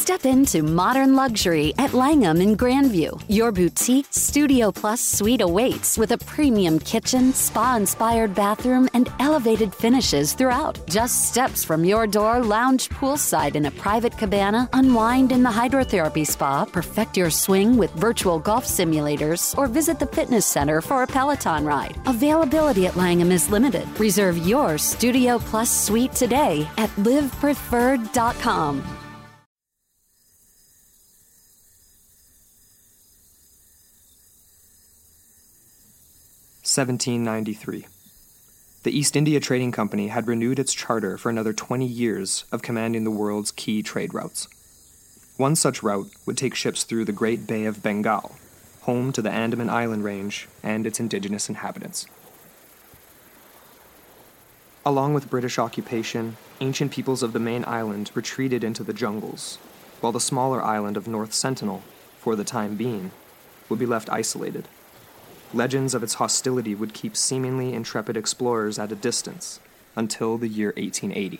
Step into modern luxury at Langham in Grandview. Your boutique Studio Plus suite awaits with a premium kitchen, spa-inspired bathroom, and elevated finishes throughout. Just steps from your door, lounge poolside in a private cabana, unwind in the hydrotherapy spa, perfect your swing with virtual golf simulators, or visit the fitness center for a Peloton ride. Availability at Langham is limited. Reserve your Studio Plus suite today at livepreferred.com. 1793. The East India Trading Company had renewed its charter for another 20 years of commanding the world's key trade routes. One such route would take ships through the Great Bay of Bengal, home to the Andaman Island range and its indigenous inhabitants. Along with British occupation, ancient peoples of the main island retreated into the jungles, while the smaller island of North Sentinel, for the time being, would be left isolated. Legends of its hostility would keep seemingly intrepid explorers at a distance until the year 1880.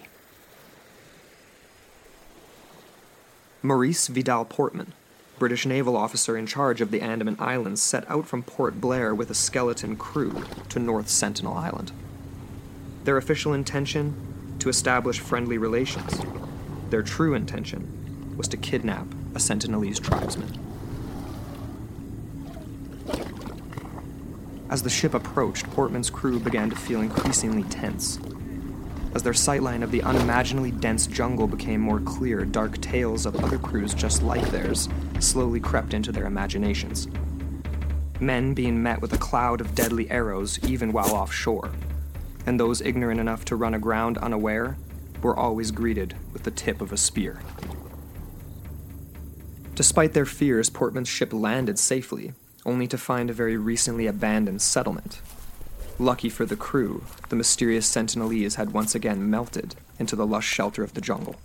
Maurice Vidal Portman, British naval officer in charge of the Andaman Islands, set out from Port Blair with a skeleton crew to North Sentinel Island. Their official intention? To establish friendly relations. Their true intention was to kidnap a Sentinelese tribesman. As the ship approached, Portman's crew began to feel increasingly tense. As their sightline of the unimaginably dense jungle became more clear, dark tales of other crews just like theirs slowly crept into their imaginations. Men being met with a cloud of deadly arrows even while offshore, and those ignorant enough to run aground unaware were always greeted with the tip of a spear. Despite their fears, Portman's ship landed safely, only to find a very recently abandoned settlement. Lucky for the crew, the mysterious Sentinelese had once again melted into the lush shelter of the jungle.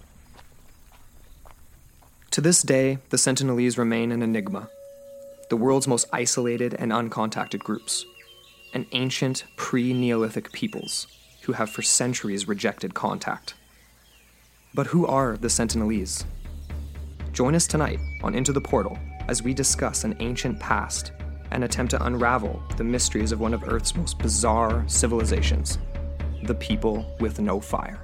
To this day, the Sentinelese remain an enigma, the world's most isolated and uncontacted groups, an ancient pre-Neolithic peoples who have for centuries rejected contact. But who are the Sentinelese? Join us tonight on Into the Portal as we discuss an ancient past and attempt to unravel the mysteries of one of Earth's most bizarre civilizations, the people with no fire.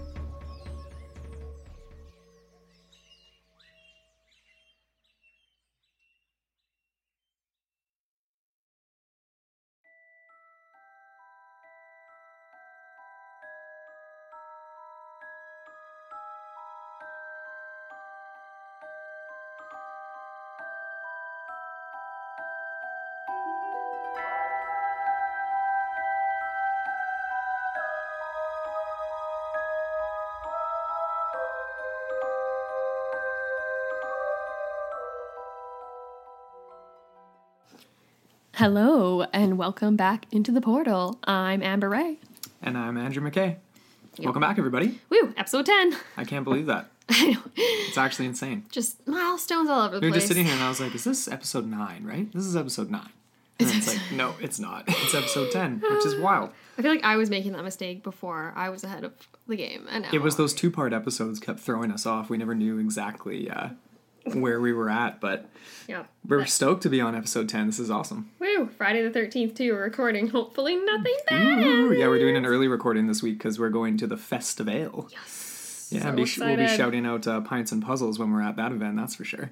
Hello, and welcome back into the portal. I'm Amber Ray. And I'm Andrew McKay. Yep. Welcome back, everybody. Woo, episode 10. I can't believe that. I know. It's actually insane. Just milestones all over the place. We were just sitting here and I was like, is this episode 9, right? This is episode 9. And it's like, no, it's not. It's episode 10, which is wild. I feel like I was making that mistake before I was ahead of the game. And now it was those 2-part episodes kept throwing us off. We never knew exactly where we were at, but yeah, we're stoked to be on episode 10. This is awesome. Woo! Friday the 13th too. We're recording. Hopefully nothing bad. Yeah, we're doing an early recording this week because we're going to the Festival. Yes. Yeah, So we'll be shouting out Pints and Puzzles when we're at that event, that's for sure.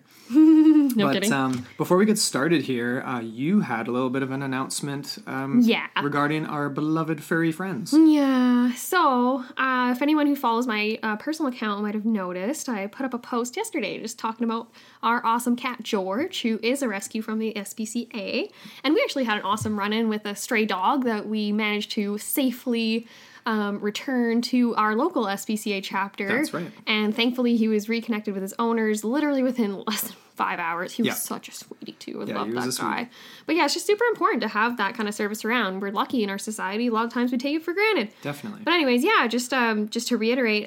No kidding. Before we get started here, you had a little bit of an announcement regarding our beloved furry friends. Yeah, so if anyone who follows my personal account might have noticed, I put up a post yesterday just talking about our awesome cat George, who is a rescue from the SPCA. And we actually had an awesome run-in with a stray dog that we managed to safely return to our local SPCA chapter. That's right. And thankfully he was reconnected with his owners literally within less than 5 hours. He was such a sweetie too. I love that guy. But yeah, it's just super important to have that kind of service around. We're lucky in our society. A lot of times we take it for granted. Definitely. But anyways, yeah, just to reiterate,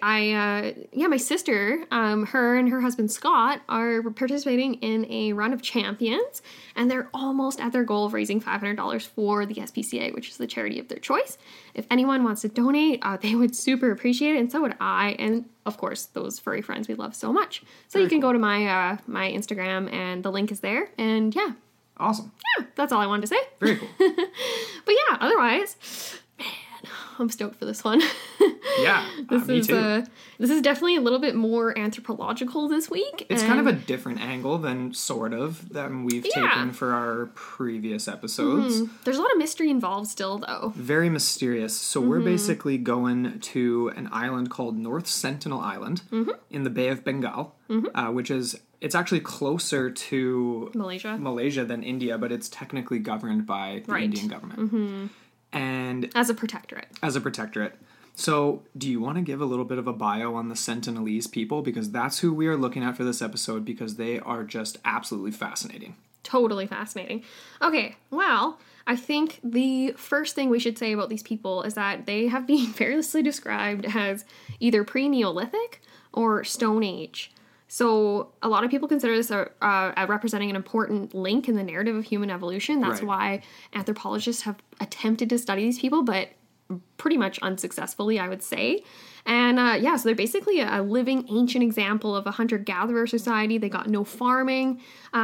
my sister, her and her husband Scott are participating in a run of champions, and they're almost at their goal of raising $500 for the SPCA, which is the charity of their choice. If anyone wants to donate, they would super appreciate it, and so would I. And of course, those furry friends we love so much. So you can go to my my Instagram, and the link is there. And yeah. Awesome. Yeah, that's all I wanted to say. Very cool. But yeah, otherwise, man, I'm stoked for this one. Yeah, me too. This is definitely a little bit more anthropological this week. It's kind of a different angle than we've taken for our previous episodes. There's a lot of mystery involved still, though. Very mysterious. So we're basically going to an island called North Sentinel Island in the Bay of Bengal, which is, it's actually closer to Malaysia than India, but it's technically governed by the Indian government. And as a protectorate. So, do you want to give a little bit of a bio on the Sentinelese people? Because that's who we are looking at for this episode, because they are just absolutely fascinating. Totally fascinating. Okay, well, I think the first thing we should say about these people is that they have been variously described as either pre-Neolithic or Stone Age. So a lot of people consider this representing an important link in the narrative of human evolution. That's why anthropologists have attempted to study these people, but pretty much unsuccessfully, I would say. And so they're basically a living ancient example of a hunter-gatherer society. They got no farming,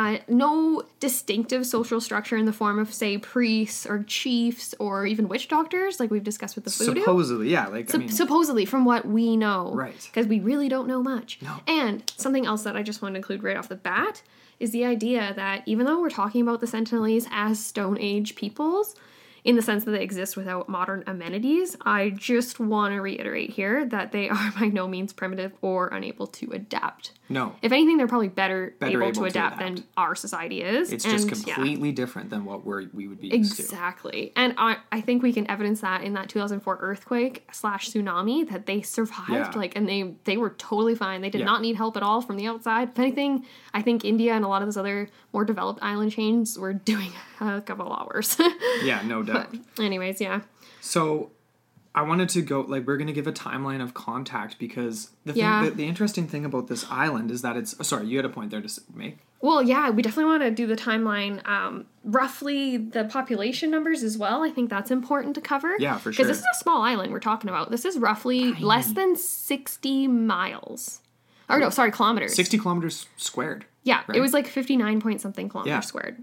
no distinctive social structure in the form of, say, priests or chiefs or even witch doctors, like we've discussed with the voodoo. Supposedly, yeah. Supposedly, from what we know. Right. Because we really don't know much. No. And something else that I just want to include right off the bat is the idea that even though we're talking about the Sentinelese as Stone Age peoples, in the sense that they exist without modern amenities, I just want to reiterate here that they are by no means primitive or unable to adapt. No. If anything, they're probably better able to adapt than our society is. It's just completely different than what we would be used to. Exactly. And I think we can evidence that in that 2004 earthquake / tsunami, that they survived, and they were totally fine. They did not need help at all from the outside. If anything, I think India and a lot of those other more developed island chains were doing a couple of hours. Yeah, no doubt. But anyways, yeah. So I wanted to go, we're going to give a timeline of contact, because the interesting thing about this island is that it's, sorry, you had a point there to make? Well, yeah, we definitely want to do the timeline, roughly the population numbers as well. I think that's important to cover. Yeah, for sure. Because this is a small island we're talking about. This is roughly less than 60 miles. Or no, sorry, kilometers. 60 kilometers squared. Yeah, right? It was 59 point something kilometers squared.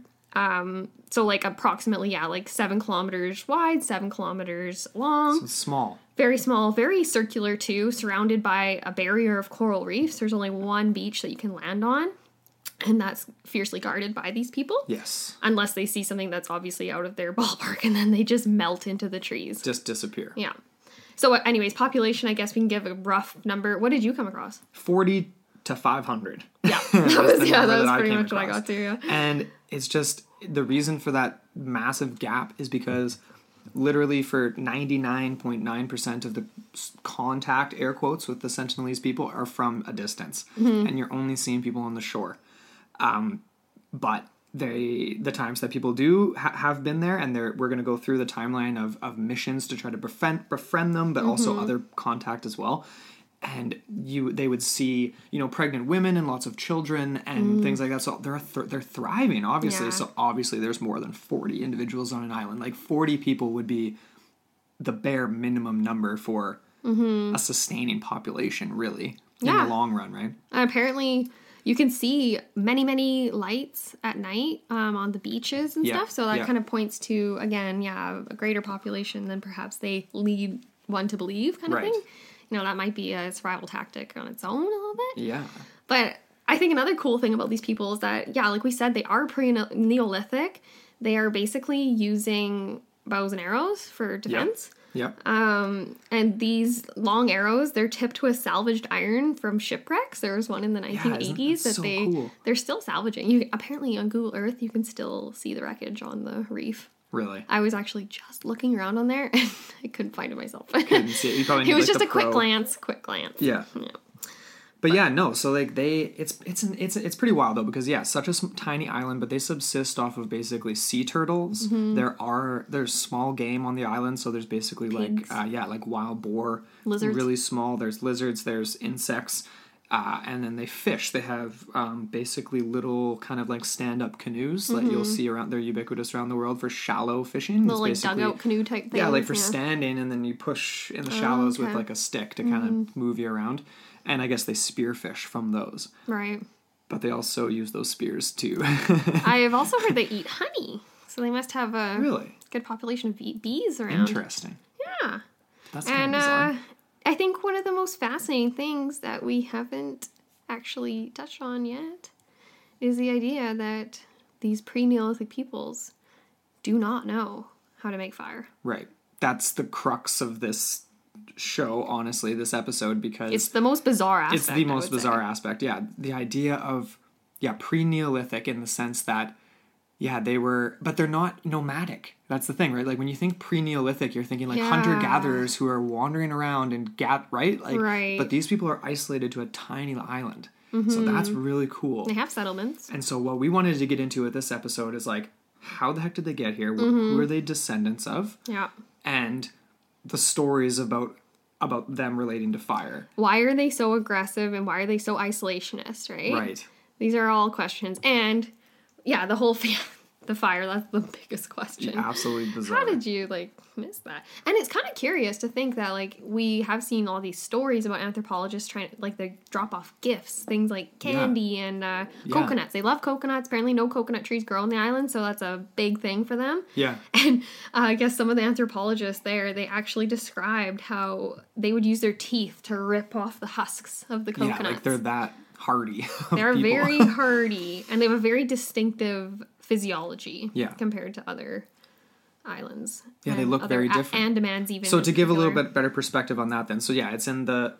So approximately, 7 kilometers wide, 7 kilometers long. So small. Very small, very circular too, surrounded by a barrier of coral reefs. There's only one beach that you can land on, and that's fiercely guarded by these people. Yes. Unless they see something that's obviously out of their ballpark, and then they just melt into the trees. Just disappear. Yeah. So anyways, population, I guess we can give a rough number. What did you come across? 40 to 500. Yeah. that was pretty much what I got to, yeah. And it's just, the reason for that massive gap is because literally for 99.9% of the contact, air quotes, with the Sentinelese people are from a distance. And you're only seeing people on the shore. But the times that people do have been there, and we're going to go through the timeline of missions to try to befriend them, but also other contact as well. And they would see, pregnant women and lots of children and things like that. So they're thriving, obviously. Yeah. So obviously there's more than 40 individuals on an island. 40 people would be the bare minimum number for a sustaining population, really, in the long run, right? Apparently you can see many, many lights at night on the beaches and stuff. So that kind of points to, again, a greater population than perhaps they lead one to believe, kind of thing. That might be a survival tactic on its own a little bit. Yeah. But I think another cool thing about these people is that, like we said, they are pre-Neolithic. They are basically using bows and arrows for defense. Yep. And these long arrows, they're tipped with salvaged iron from shipwrecks. There was one in the 1980s that they're still salvaging. Apparently on Google Earth, you can still see the wreckage on the reef. Really? I was actually just looking around on there, and I couldn't find it myself. Couldn't see it. You probably need, it was just a quick glance. Yeah. But so it's pretty wild though, because such a tiny island, but they subsist off of basically sea turtles. There's small game on the island, so there's basically pigs. like wild boar, lizards, really small. There's lizards, there's insects. And then they fish. They have basically little kind of stand-up canoes that you'll see around. They're ubiquitous around the world for shallow fishing. Little dugout canoe type thing. Yeah, for standing, and then you push in the shallows with a stick to kind of move you around. And I guess they spearfish from those. Right. But they also use those spears too. I have also heard they eat honey. So they must have a Really? good population of bees around. Interesting. Yeah. That's kind of bizarre. I think one of the most fascinating things that we haven't actually touched on yet is the idea that these pre-Neolithic peoples do not know how to make fire. Right. That's the crux of this show, honestly, this episode, because It's the most bizarre aspect. it's the most bizarre aspect. Yeah. The idea of, pre-Neolithic in the sense that, they were, but they're not nomadic. That's the thing, right? Like when you think pre-Neolithic, you're thinking like hunter-gatherers who are wandering around and right? Like, right. But these people are isolated to a tiny island. So that's really cool. They have settlements. And so what we wanted to get into with this episode is like, how the heck did they get here? Who are they descendants of? Yeah. And the stories about them relating to fire. Why are they so aggressive and why are they so isolationist, right? Right. These are all questions. And the whole the fire, that's the biggest question. Absolutely bizarre. How did you miss that? And it's kind of curious to think that we have seen all these stories about anthropologists trying to they drop off gifts, things like candy and coconuts. They love coconuts. Apparently no coconut trees grow on the island, so that's a big thing for them. Yeah. And I guess some of the anthropologists there, they actually described how they would use their teeth to rip off the husks of the coconuts. Yeah, they're that hardy. They're very hardy, and they have a very distinctive physiology compared to other islands. Yeah, they look very different. Andamans even. So to give a little bit better perspective on that then. So it's in the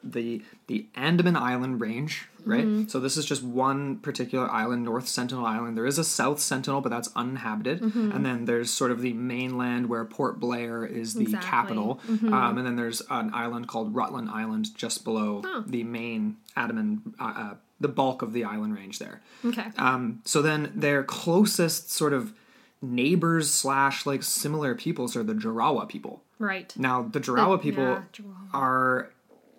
Andaman Island range, right? Mm-hmm. So this is just one particular island, North Sentinel Island. There is a South Sentinel, but that's uninhabited. Mm-hmm. And then there's sort of the mainland where Port Blair is the capital. Mm-hmm. And then there's an island called Rutland Island just below the main Andaman the bulk of the island range there. Okay. So then their closest sort of neighbors / similar peoples are the Jarawa people. Right. Now the Jarawa people are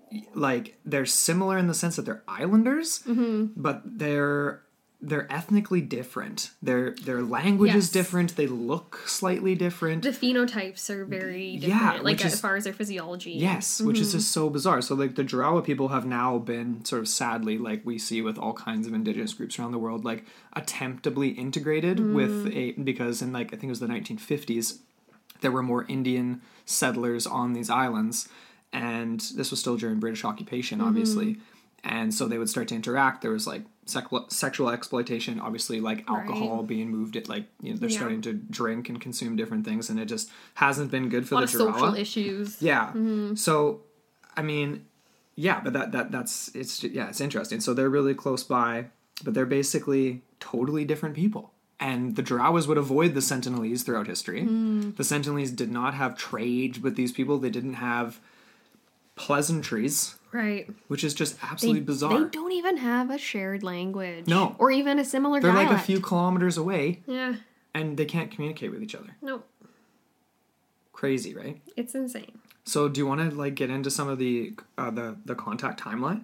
they're similar in the sense that they're islanders, but they're ethnically different. Their language is different. They look slightly different. The phenotypes are very different, as far as their physiology. Yes, which is just so bizarre. So the Jarawa people have now been sort of sadly, we see with all kinds of indigenous groups around the world, attemptably integrated because in I think it was the 1950s, there were more Indian settlers on these islands, and this was still during British occupation, obviously. And so they would start to interact. There was sexual exploitation, obviously alcohol being moved. They're starting to drink and consume different things, and it just hasn't been good for the Jarawa. A lot of social issues. Yeah. Mm-hmm. So, I mean, but it's interesting. So they're really close by, but they're basically totally different people. And the Jarawas would avoid the Sentinelese throughout history. The Sentinelese did not have trade with these people. They didn't have pleasantries. Right. Which is just absolutely bizarre. They don't even have a shared language. No. Or even a similar dialect. They're a few kilometers away. Yeah. And they can't communicate with each other. No. Crazy, right? It's insane. So do you want to get into some of the contact timeline?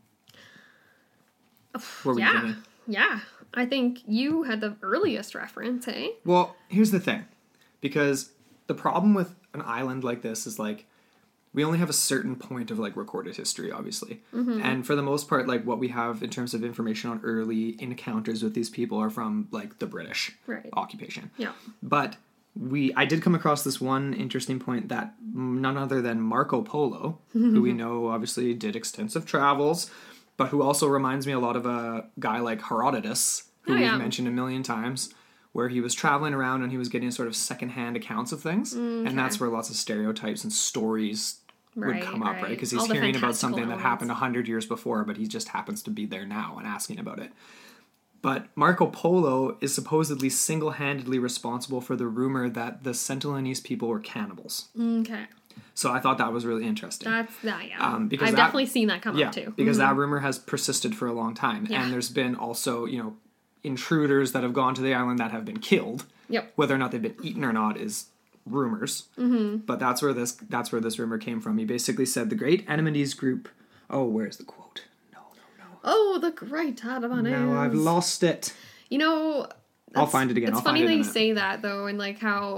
Yeah. I think you had the earliest reference, eh? Well, here's the thing. Because the problem with an island like this is we only have a certain point of recorded history, obviously. Mm-hmm. And for the most part, what we have in terms of information on early encounters with these people are from the British occupation. Yeah. But I did come across this one interesting point that none other than Marco Polo, who we know obviously did extensive travels, but who also reminds me a lot of a guy like Herodotus, who we've mentioned a million times, where he was traveling around and he was getting sort of secondhand accounts of things. Okay. And that's where lots of stereotypes and stories would come up, right? Because he's hearing about something that happened 100 years before, but he just happens to be there now and asking about it. But Marco Polo is supposedly single-handedly responsible for the rumor that the Sentinelese people were cannibals. Okay. So I thought that was really interesting. Because I've definitely seen that come up too. Because that rumor has persisted for a long time. Yeah. And there's been also, intruders that have gone to the island that have been killed. Yep. Whether or not they've been eaten or not is rumors. Mm-hmm. But that's where this rumor came from. He basically said the Great Andamanese group. Oh, where's the quote? No. Oh, the Great Andamanese. No, I've lost it. I'll find it again. It's funny that you say that though, and how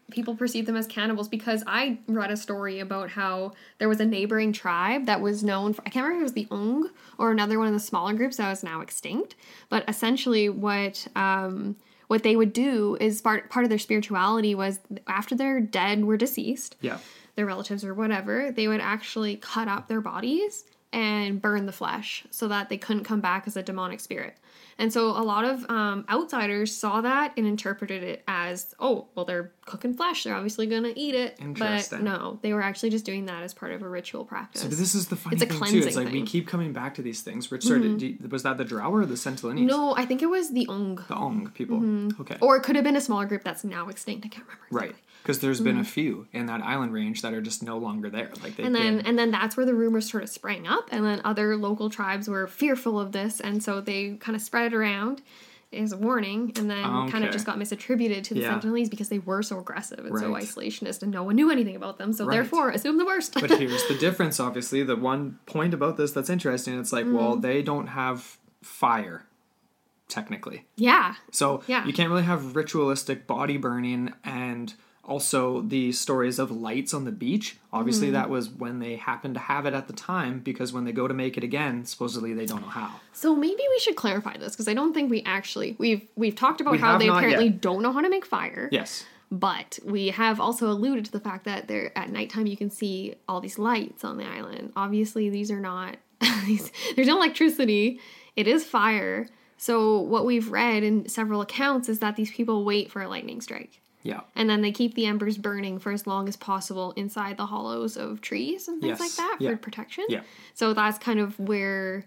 people perceive them as cannibals, because I read a story about how there was a neighboring tribe that was known for, I can't remember if it was the Ong or another one of the smaller groups that was now extinct, but essentially what they would do is part of their spirituality was after their dead were deceased, their relatives or whatever, they would actually cut up their bodies and burn the flesh so that they couldn't come back as a demonic spirit. And so a lot of outsiders saw that and interpreted it as, oh, well, they're cooking flesh. They're obviously going to eat it. Interesting. But no, they were actually just doing that as part of a ritual practice. So this is the funny It's a thing, too. cleansing It's like we thing. keep coming back to these things. Was that the Drow or the Sentinelese? No, I think it was the Ong. The Ong people. Okay. Or it could have been a smaller group that's now extinct. I can't remember exactly. Right. Because there's been a few in that island range that are just no longer there. Like they And then that's where the rumors sort of sprang up, and then other local tribes were fearful of this, and so they kind of spread it around as a warning, and then kind of just got misattributed to the Sentinelese because they were so aggressive and so isolationist, and no one knew anything about them, so therefore assume the worst. But here's the difference, obviously. The one point about this that's interesting, it's like, well, they don't have fire, technically. Yeah. So you can't really have ritualistic body burning, and also the stories of lights on the beach. Obviously, that was when they happened to have it at the time, because when they go to make it again, supposedly they don't know how. So maybe we should clarify this, because I don't think we've talked about how they apparently don't know how to make fire. Yes. But we have also alluded to the fact that at nighttime you can see all these lights on the island. Obviously, these are not, there's no electricity. It is fire. So what we've read in several accounts is that these people wait for a lightning strike. Yeah. And then they keep the embers burning for as long as possible inside the hollows of trees and things like that for protection. Yeah. So that's kind of where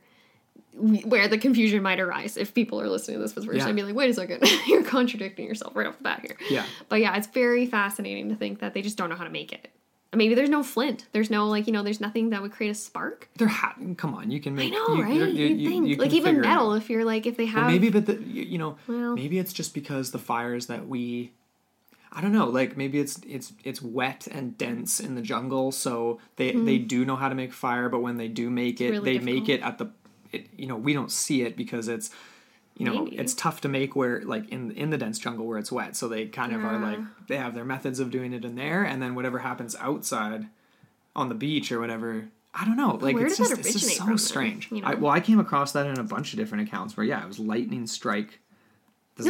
the confusion might arise if people are listening to this for the first time and be like, wait a second, you're contradicting yourself right off the bat here. Yeah. But yeah, it's very fascinating to think that they just don't know how to make it. Maybe there's no flint. There's no, there's nothing that would create a spark. Come on, you can make... I know, right? You'd think. You like, even metal, if you're if they have... Well, maybe, but maybe it's just because the fires that we... I don't know, maybe it's wet and dense in the jungle, so they do know how to make fire, but when they do make it, they make it at we don't see it because it's, it's tough to make where, in the dense jungle where it's wet, so they kind of are they have their methods of doing it in there, and then whatever happens outside on the beach or whatever, I don't know, it's just so strange. I came across that in a bunch of different accounts where, it was lightning strike. But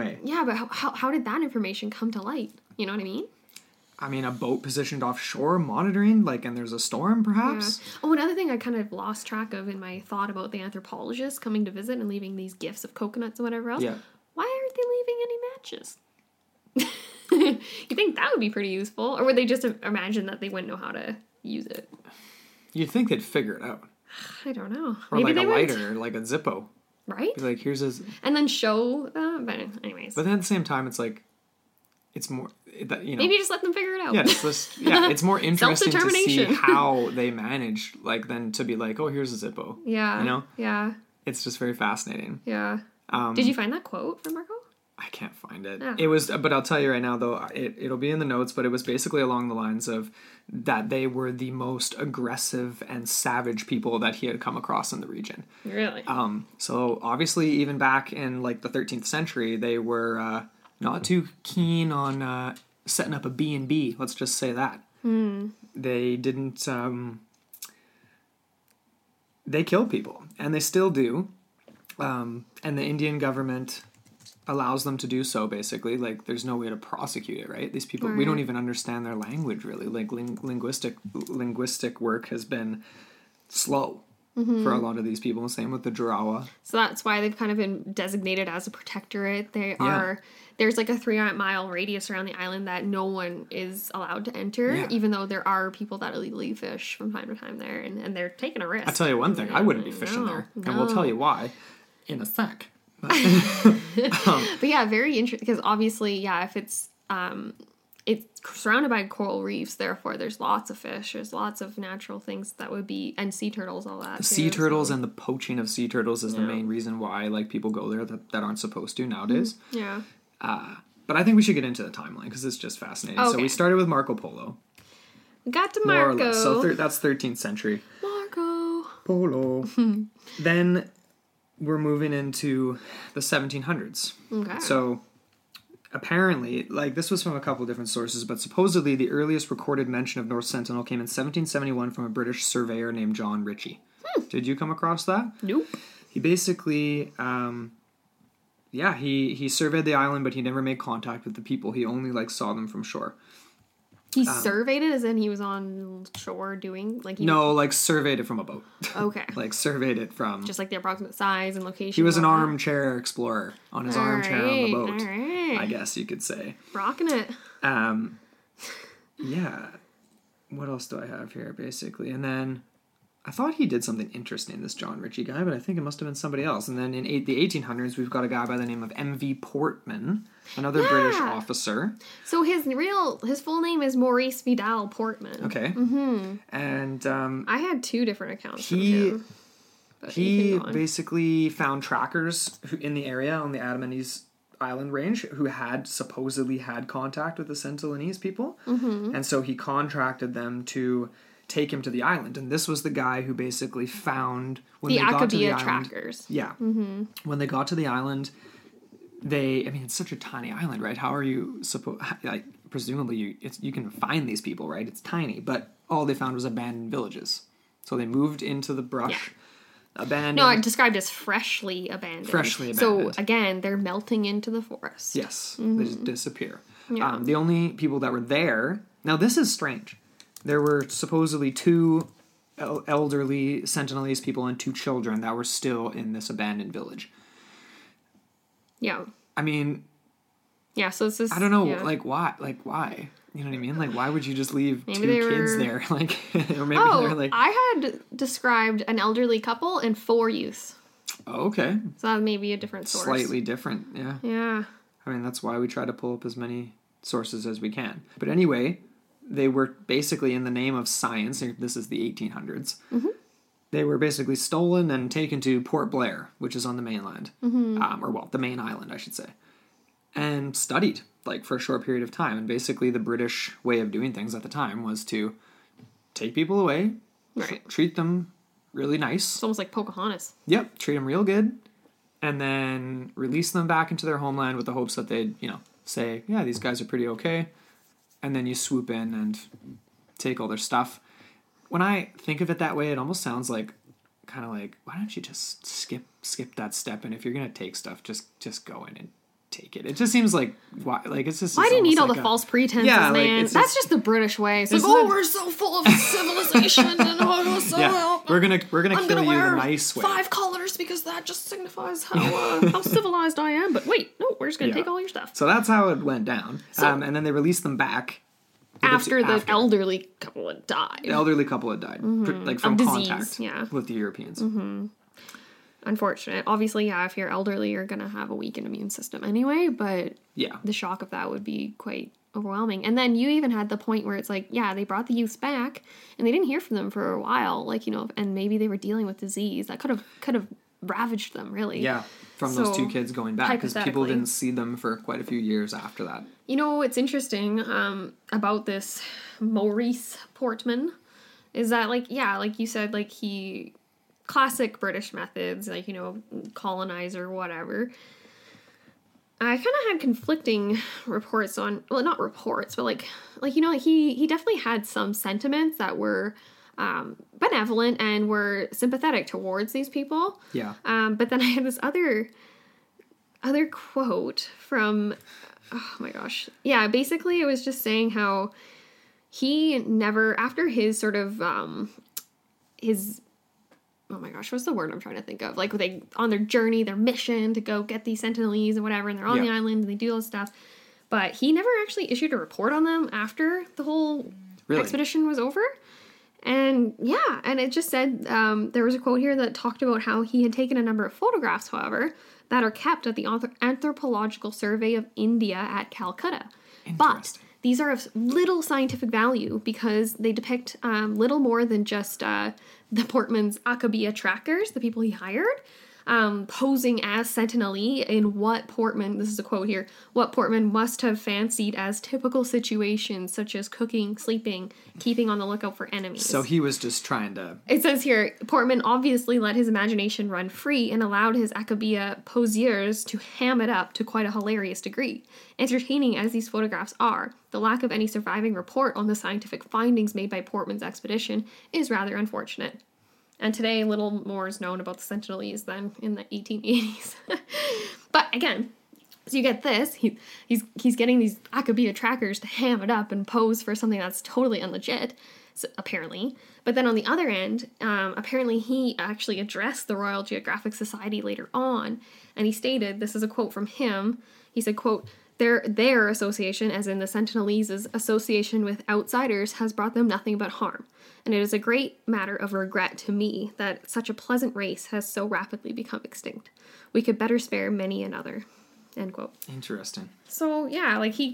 how did that information come to light? You know what I mean? I mean, a boat positioned offshore monitoring, and there's a storm, perhaps? Yeah. Oh, another thing I kind of lost track of in my thought about the anthropologists coming to visit and leaving these gifts of coconuts and whatever else. Yeah. Why aren't they leaving any matches? You think that would be pretty useful? Or would they just imagine that they wouldn't know how to use it? You'd think they'd figure it out. I don't know. Or Maybe a lighter, like a Zippo. Right? Here's a... And then show... but anyways. But then at the same time, it's it's more... Maybe just let them figure it out. Yeah, it's more interesting to see Self-determination. how they manage, than to be oh, here's a Zippo. Yeah. Yeah. It's just very fascinating. Yeah. Did you find that quote from Marco? I can't find it. Oh. It was, but I'll tell you right now, though, it'll be in the notes, but it was basically along the lines of that they were the most aggressive and savage people that he had come across in the region. Really? So obviously, even back in the 13th century, they were not too keen on setting up a B&B. Let's just say that. They didn't. They killed people, and they still do. And the Indian government allows them to do so, basically. There's no way to prosecute it, right? These people, we don't even understand their language, really. Linguistic work has been slow for a lot of these people. Same with the Jarawa. So that's why they've kind of been designated as a protectorate. There's a 3-mile radius around the island that no one is allowed to enter, even though there are people that illegally fish from time to time there, and they're taking a risk. I'll tell you one thing, I wouldn't be fishing there, and we'll tell you why in a sec. But yeah, very interesting, because obviously, if it's surrounded by coral reefs, therefore there's lots of fish, there's lots of natural things that would be, and sea turtles, all that. Sea turtles and the poaching of sea turtles is the main reason why people go there that aren't supposed to nowadays. Yeah. But I think we should get into the timeline because it's just fascinating. Okay. So we started with Marco Polo. We got to More Marco. or less. So that's 13th century. Marco Polo. Then we're moving into the 1700s. Okay. So apparently, like, this was from a couple of different sources, but supposedly the earliest recorded mention of North Sentinel came in 1771 from a British surveyor named John Ritchie. Did you come across that? Nope. He basically, he surveyed the island, but he never made contact with the people. He only, like, saw them from shore. He surveyed it as in he was on shore doing, like... No, like, surveyed it from a boat. Okay. Like, surveyed it from... Just, like, the approximate size and location. He was an armchair explorer on his armchair on the boat. All right. I guess you could say. Rocking it. Yeah. What else do I have here, basically? And then... I thought he did something interesting, this John Ritchie guy, but I think it must have been somebody else. And then in the 1800s, we've got a guy by the name of M.V. Portman, another British officer. So his full name is Maurice Vidal Portman. Okay. Mm-hmm. And I had 2 different accounts from him. He basically found trackers in the area on the Andamanese Island range who had supposedly had contact with the Sentinelese people. Mm-hmm. And so he contracted them to take him to the island, and this was the guy who basically found when the they got to the Akabia island, trackers. Yeah. Mm-hmm. When they got to the island, it's such a tiny island, right? How are you supposed? Like, presumably, you can find these people, right? It's tiny, but all they found was abandoned villages. So they moved into the brush. Yeah. Abandoned. No, it's described as freshly abandoned. Freshly abandoned. So again, they're melting into the forest. Yes, they just disappear. Yeah. The only people that were there. Now this is strange. There were supposedly 2 elderly Sentinelese people and 2 children that were still in this abandoned village. Yeah. I mean... Yeah, so it's just... I don't know, like, why? Like, why? You know what I mean? Like, why would you just leave maybe 2 kids there? Like, or maybe they're like... I had described an elderly couple and 4 youths. Oh, okay. So that may be a different source. Slightly different, yeah. Yeah. I mean, that's why we try to pull up as many sources as we can. But anyway... They were basically in the name of science. This is the 1800s. Mm-hmm. They were basically stolen and taken to Port Blair, which is on the mainland. Mm-hmm. The main island, I should say. And studied, like, for a short period of time. And basically the British way of doing things at the time was to take people away, treat them really nice. It's almost like Pocahontas. Yep, treat them real good. And then release them back into their homeland with the hopes that they'd, say, yeah, these guys are pretty okay. And then you swoop in and take all their stuff. When I think of it that way, it almost sounds like, kind of like, why don't you just skip that step? And if you're gonna take stuff, just go in and take it. It just seems like why? Like it's just. Why do you need all the false pretenses, man? Like, that's just the British way. It's like, we're so full of civilization and we're gonna kill you the nice way. 5 colors because that just signifies how civilized I am. But wait, no, we're just gonna take all your stuff. So that's how it went down. And then they released them back. After the elderly couple had died. The elderly couple had died. Mm-hmm. Like from contact with the Europeans. Mm-hmm. Unfortunate. Obviously, if you're elderly, you're going to have a weakened immune system anyway, but the shock of that would be quite overwhelming. And then you even had the point where it's like, they brought the youths back, and they didn't hear from them for a while, like, and maybe they were dealing with disease. That could have ravaged them, really. Yeah, from those 2 kids going back, because people didn't see them for quite a few years after that. What's interesting about this Maurice Portman is that, like you said, like, he... classic British methods, like, colonizer, whatever. I kind of had conflicting reports on, well, not reports, but like he definitely had some sentiments that were benevolent and were sympathetic towards these people. Yeah. But then I had this other quote from, oh my gosh. Yeah, basically it was just saying how he never, after his sort of, oh my gosh, what's the word I'm trying to think of? Like, they, on their journey, their mission to go get these Sentinelese and whatever, and they're on the island and they do all this stuff. But he never actually issued a report on them after the whole expedition was over. And and it just said, there was a quote here that talked about how he had taken a number of photographs, however, that are kept at the Anthropological Survey of India at Calcutta. But these are of little scientific value because they depict little more than just the Portman's Akabia trackers, the people he hired. posing as Sentinel-E in what Portman, this is a quote here, what Portman must have fancied as typical situations such as cooking, sleeping, keeping on the lookout for enemies. So he was just trying to... It says here, Portman obviously let his imagination run free and allowed his Akabia poseurs to ham it up to quite a hilarious degree. Entertaining as these photographs are, the lack of any surviving report on the scientific findings made by Portman's expedition is rather unfortunate. And today, little more is known about the Sentinelese than in the 1880s. But again, so you get this, he's getting these Akabia trackers to ham it up and pose for something that's totally unlegit, so, apparently. But then on the other end, apparently he actually addressed the Royal Geographic Society later on, and he stated, this is a quote from him, he said, quote, Their association, as in the Sentinelese's association with outsiders, has brought them nothing but harm. And it is a great matter of regret to me that such a pleasant race has so rapidly become extinct. We could better spare many another. End quote. Interesting. So, yeah, like, he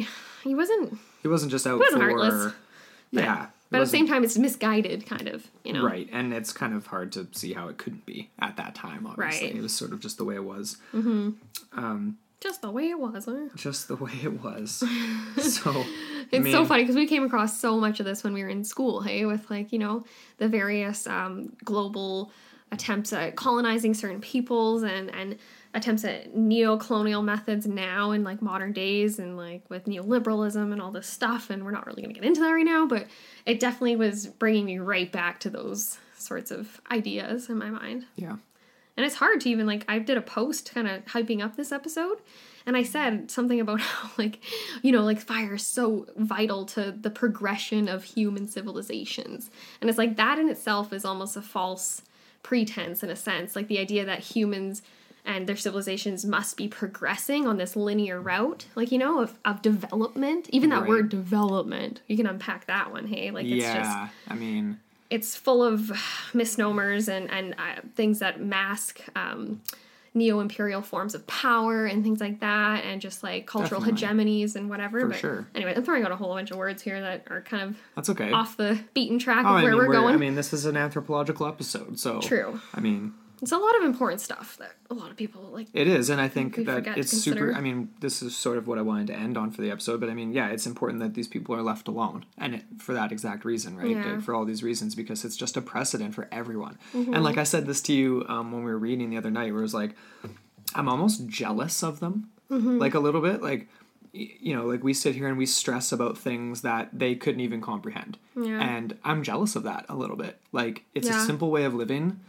wasn't just out wasn't for... heartless. Yeah. But at the same time, it's misguided, kind of, you know? Right, and it's kind of hard to see how it couldn't be at that time, obviously. Right. It was sort of just the way it was. Mm-hmm. Just the way it was, huh? Just the way it was. So... It's so funny because we came across so much of this when we were in school, hey, with like, you know, the various global attempts at colonizing certain peoples and attempts at neo-colonial methods now in like modern days and like with neoliberalism and all this stuff. And we're not really going to get into that right now, but it definitely was bringing me right back to those sorts of ideas in my mind. Yeah. And it's hard to even, like, I did a post kind of hyping up this episode, and I said something about how, like, you know, like, fire is so vital to the progression of human civilizations. And it's like, that in itself is almost a false pretense, in a sense. Like, the idea that humans and their civilizations must be progressing on this linear route, like, you know, of development. Even that word development, you can unpack that one, hey? Like, it's just... I mean... It's full of misnomers and things that mask neo-imperial forms of power and things like that, and just like cultural hegemonies and whatever. For sure. Anyway, I'm throwing out a whole bunch of words here that are kind of That's okay. off the beaten track of where we're going. I mean, this is an anthropological episode, so... True. I mean... It's a lot of important stuff that a lot of people like. It is, and I think that it's super... I mean, this is sort of what I wanted to end on for the episode, but I mean, yeah, it's important that these people are left alone, and for that exact reason, right? Yeah. For all these reasons, because it's just a precedent for everyone. Mm-hmm. And like I said this to you when we were reading the other night, where it was like, I'm almost jealous of them, like a little bit, like... You know, like we sit here and we stress about things that they couldn't even comprehend. Yeah. And I'm jealous of that a little bit. Like, it's a simple way of living,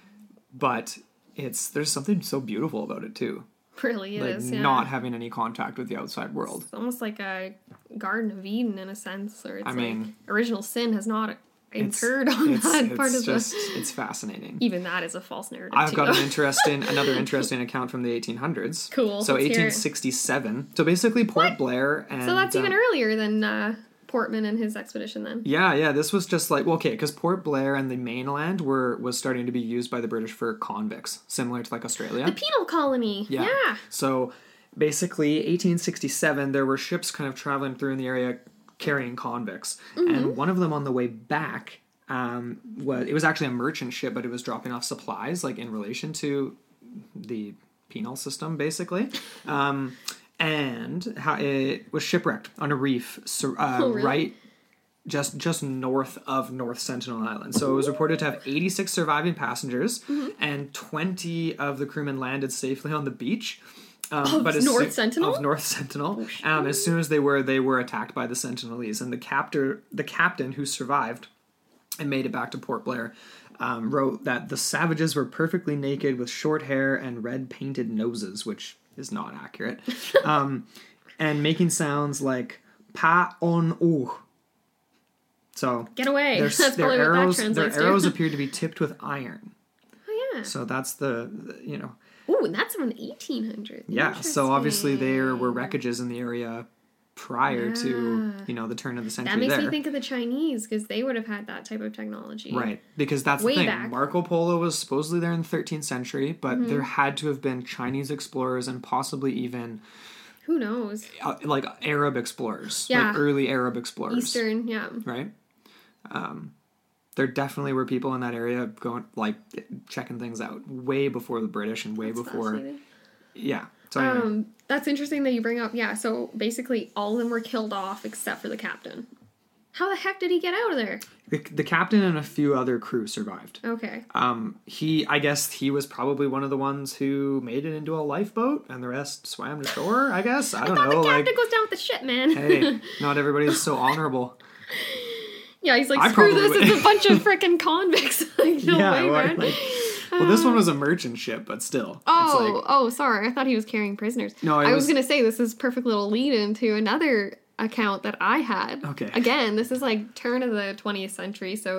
but there's something so beautiful about it too. Really like is, not having any contact with the outside world. It's almost like a Garden of Eden in a sense, or it's like original sin has not incurred on that part of it's fascinating. Even that is a false narrative. I've got another interesting account from the 1800s. Cool. So 1867. So basically Port Blair and... So that's even earlier than Portman and his expedition then. Yeah, this was just like, well, okay, because Port Blair and the mainland was starting to be used by the British for convicts, similar to like Australia. The penal colony. Yeah. So basically 1867, there were ships kind of traveling through in the area carrying convicts, and one of them on the way back it was actually a merchant ship, but it was dropping off supplies like in relation to the penal system basically, and how it was shipwrecked on a reef really? right just north of North Sentinel Island. So it was reported to have 86 surviving passengers, and 20 of the crewmen landed safely on the beach. Of North Sentinel? Of North Sentinel. As soon as they were attacked by the Sentinelese, and the captain who survived and made it back to Port Blair wrote that the savages were perfectly naked with short hair and red painted noses, which is not accurate, and making sounds like pa on oh. So get away. That's probably what that translates to. Their arrows appear to be tipped with iron. Oh yeah. So that's the you know. Ooh, and that's from the 1800s. Yeah, so obviously there were wreckages in the area prior to, the turn of the century. That makes me think of the Chinese, because they would have had that type of technology. Right, because that's the thing. Back. Marco Polo was supposedly there in the 13th century, but there had to have been Chinese explorers and possibly even... Who knows? Like Arab explorers. Yeah. Like early Arab explorers. Eastern, yeah. Right? There definitely were people in that area going, like, checking things out way before the British and way before. Yeah. So anyway. That's interesting that you bring up. Yeah. So basically, all of them were killed off except for the captain. How the heck did he get out of there? The captain and a few other crew survived. Okay. I guess he was probably one of the ones who made it into a lifeboat, and the rest swam to shore. I guess I don't know. The captain goes down with the shit, man. Hey, not everybody is so honorable. Yeah, he's like, screw this, it's a bunch of freaking convicts. Like, no way, man. Well, this one was a merchant ship, but still. Sorry. I thought he was carrying prisoners. No, I was going to say, this is perfect little lead into another account that I had. Okay. Again, this is like turn of the 20th century, so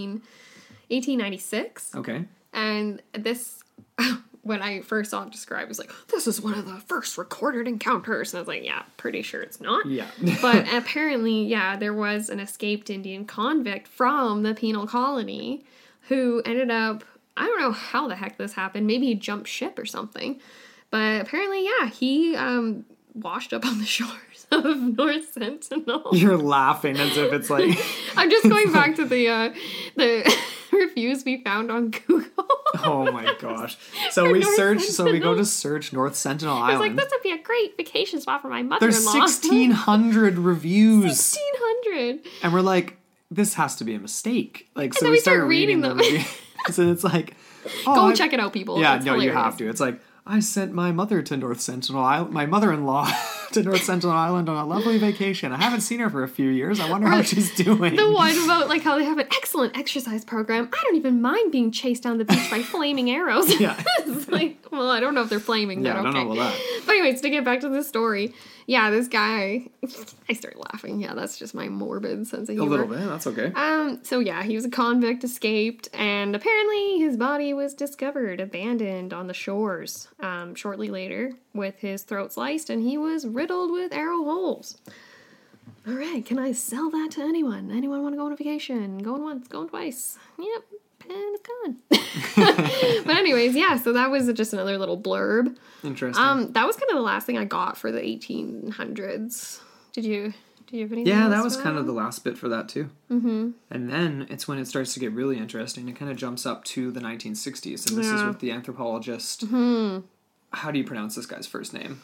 1896. Okay. And this, when I first saw it described, it was like, this is one of the first recorded encounters. And I was like, yeah, pretty sure it's not. Yeah. But apparently, yeah, there was an escaped Indian convict from the penal colony who ended up, I don't know how the heck this happened. Maybe he jumped ship or something. But apparently, yeah, he washed up on the shores of North Sentinel. You're laughing as if it's like... I'm just going back to the reviews we found on Google. Oh my gosh. So we go to search North Sentinel Island. I was like, this would be a great vacation spot for my mother-in-law. There's 1,600 reviews. 1,600. And we're like, this has to be a mistake. Like, so then we start reading them. So it's like... Go check it out, people. Yeah, it's no, hilarious. you have to. It's like, I sent my mother to North Sentinel Island, my mother-in-law to North Sentinel Island on a lovely vacation. I haven't seen her for a few years. I wonder how she's doing. The one about like how they have an excellent exercise program. I don't even mind being chased down the beach by flaming arrows. Yeah. It's like, well, I don't know if they're flaming, Yeah, but I okay. don't know about that. But anyways, to get back to the story, yeah, this guy, I started laughing. Yeah, that's just my morbid sense of humor. A little bit, that's okay. So yeah, he was a convict, escaped, and apparently his body was discovered abandoned on the shores shortly later with his throat sliced, and he was riddled with arrow holes. All right, can I sell that to anyone? Anyone want to go on a vacation? Going once, going twice. Yep, and it's gone. But anyways, yeah, so that was just another little blurb. Interesting. That was kind of the last thing I got for the 1800s. Did you have anything Yeah, else that was for kind of the last bit for that too. Mm-hmm. And then it's when it starts to get really interesting. It kind of jumps up to the 1960s, and this is with the anthropologist. Mm-hmm. How do you pronounce this guy's first name?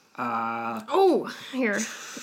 Here.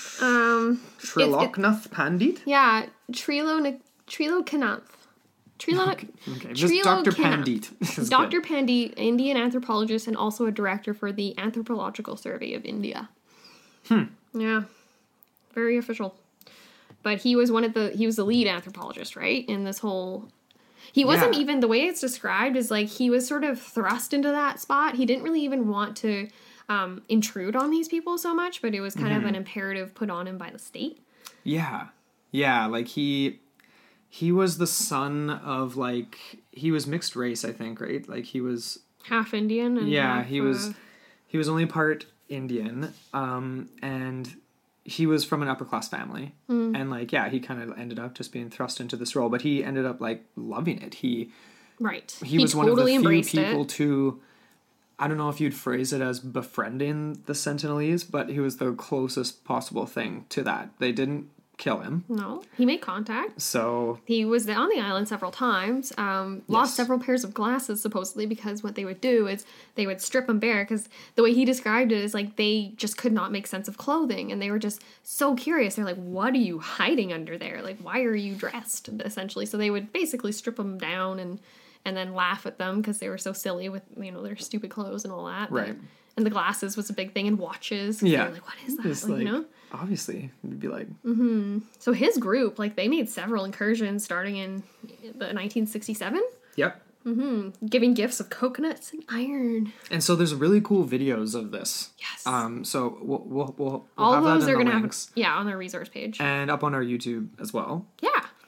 Triloknath Pandit? Yeah, Trilokanath. Okay, just Dr. Pandit. Dr. Pandit, Indian anthropologist and also a director for the Anthropological Survey of India. Yeah. Very official. But he was he was the lead anthropologist, right? In this whole... He wasn't even, the way it's described is like he was sort of thrust into that spot. He didn't really even want to intrude on these people so much, but it was kind of an imperative put on him by the state. Yeah. Yeah, like he was the son of, like, he was mixed race, I think, right? Like he was... Half Indian and half, he was only part Indian, and he was from an upper class family, and like, yeah, he kind of ended up just being thrust into this role, but he ended up like loving it. He was one of the few people to, I don't know if you'd phrase it as befriending the Sentinelese, but he was the closest possible thing to that. They didn't kill him. No, he made contact. So he was on the island several times, lost several pairs of glasses supposedly, because what they would do is they would strip him bare, because the way he described it is like they just could not make sense of clothing, and they were just so curious. They're like, what are you hiding under there? Like, why are you dressed, essentially? So they would basically strip them down and then laugh at them because they were so silly with, you know, their stupid clothes and all that. Right. And the glasses was a big thing, and watches. Yeah. They were like, what is that? It's like, you know? Obviously, it'd be like... Mm-hmm. So his group, like, they made several incursions starting in the 1967. Yep. Mm-hmm. Giving gifts of coconuts and iron. And so there's really cool videos of this. Yes. So we'll all have those that in are the going to links. have, on their resource page. And up on our YouTube as well. Yeah.